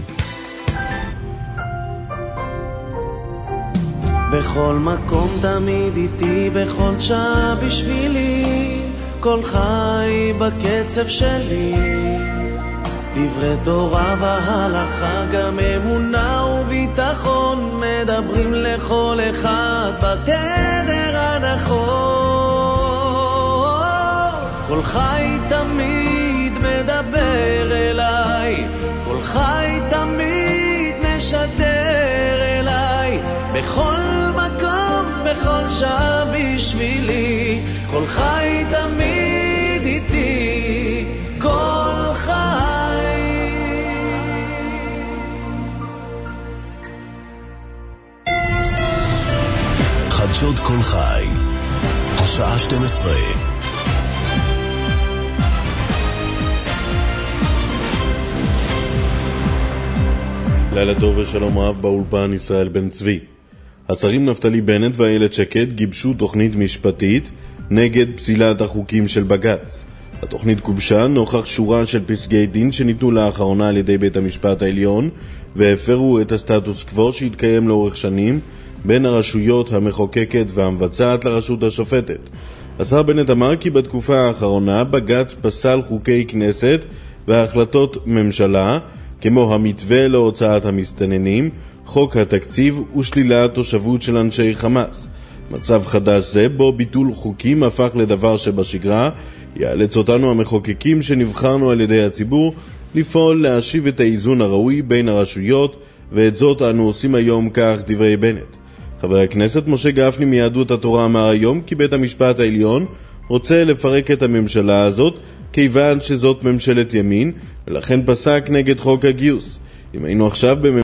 בכל מקום תמיד איתי, בכל שעה בשבילי, כל חי בקצב שלי. דברי תורה והלכה, גם אמונה וביטחון, מדברים לכל אחד בתדר הנכון. כל חי תמיד מדבר אליי, כל חי תמיד משדר אליי, בכל מקום, בכל שעה בשבילי, כל חי תמיד איתי, כל חי. חדשות כל חי, השעה שתים עשרה. לילה טוב ושלום רב באולפן ישראל בן צבי. השרים נפתלי בנט ואיילת שקד גיבשו תוכנית משפטית נגד פסילת החוקים של בג"ץ. התוכנית גובשה נוכח שורה של פסקי דין שניתנו לאחרונה על ידי בית המשפט העליון והפרו את הסטטוס קוו שהתקיים לאורך שנים בין הרשויות המחוקקת והמבצעת לרשות השופטת. השר בנט אמר כי בתקופה האחרונה בג"ץ פסל חוקי כנסת והחלטות ממשלה, כמו המתווה להוצאת המסתננים, חוק התקציב ושלילת תושבות של אנשי חמאס. מצב חדש זה, בו ביטול חוקים הפך לדבר שבשגרה, יאלץ אותנו המחוקקים שנבחרנו על ידי הציבור לפעול להשיב את האיזון הראוי בין הרשויות, ואת זאת אנו עושים היום, כך דברי בנט. חבר הכנסת משה גפני מיהדות התורה אמר היום כי בית המשפט העליון רוצה לפרק את הממשלה הזאת, כיוון שזאת ממשלת ימין, ולכן פסק נגד חוק הגיוס. אם היינו עכשיו בממשלה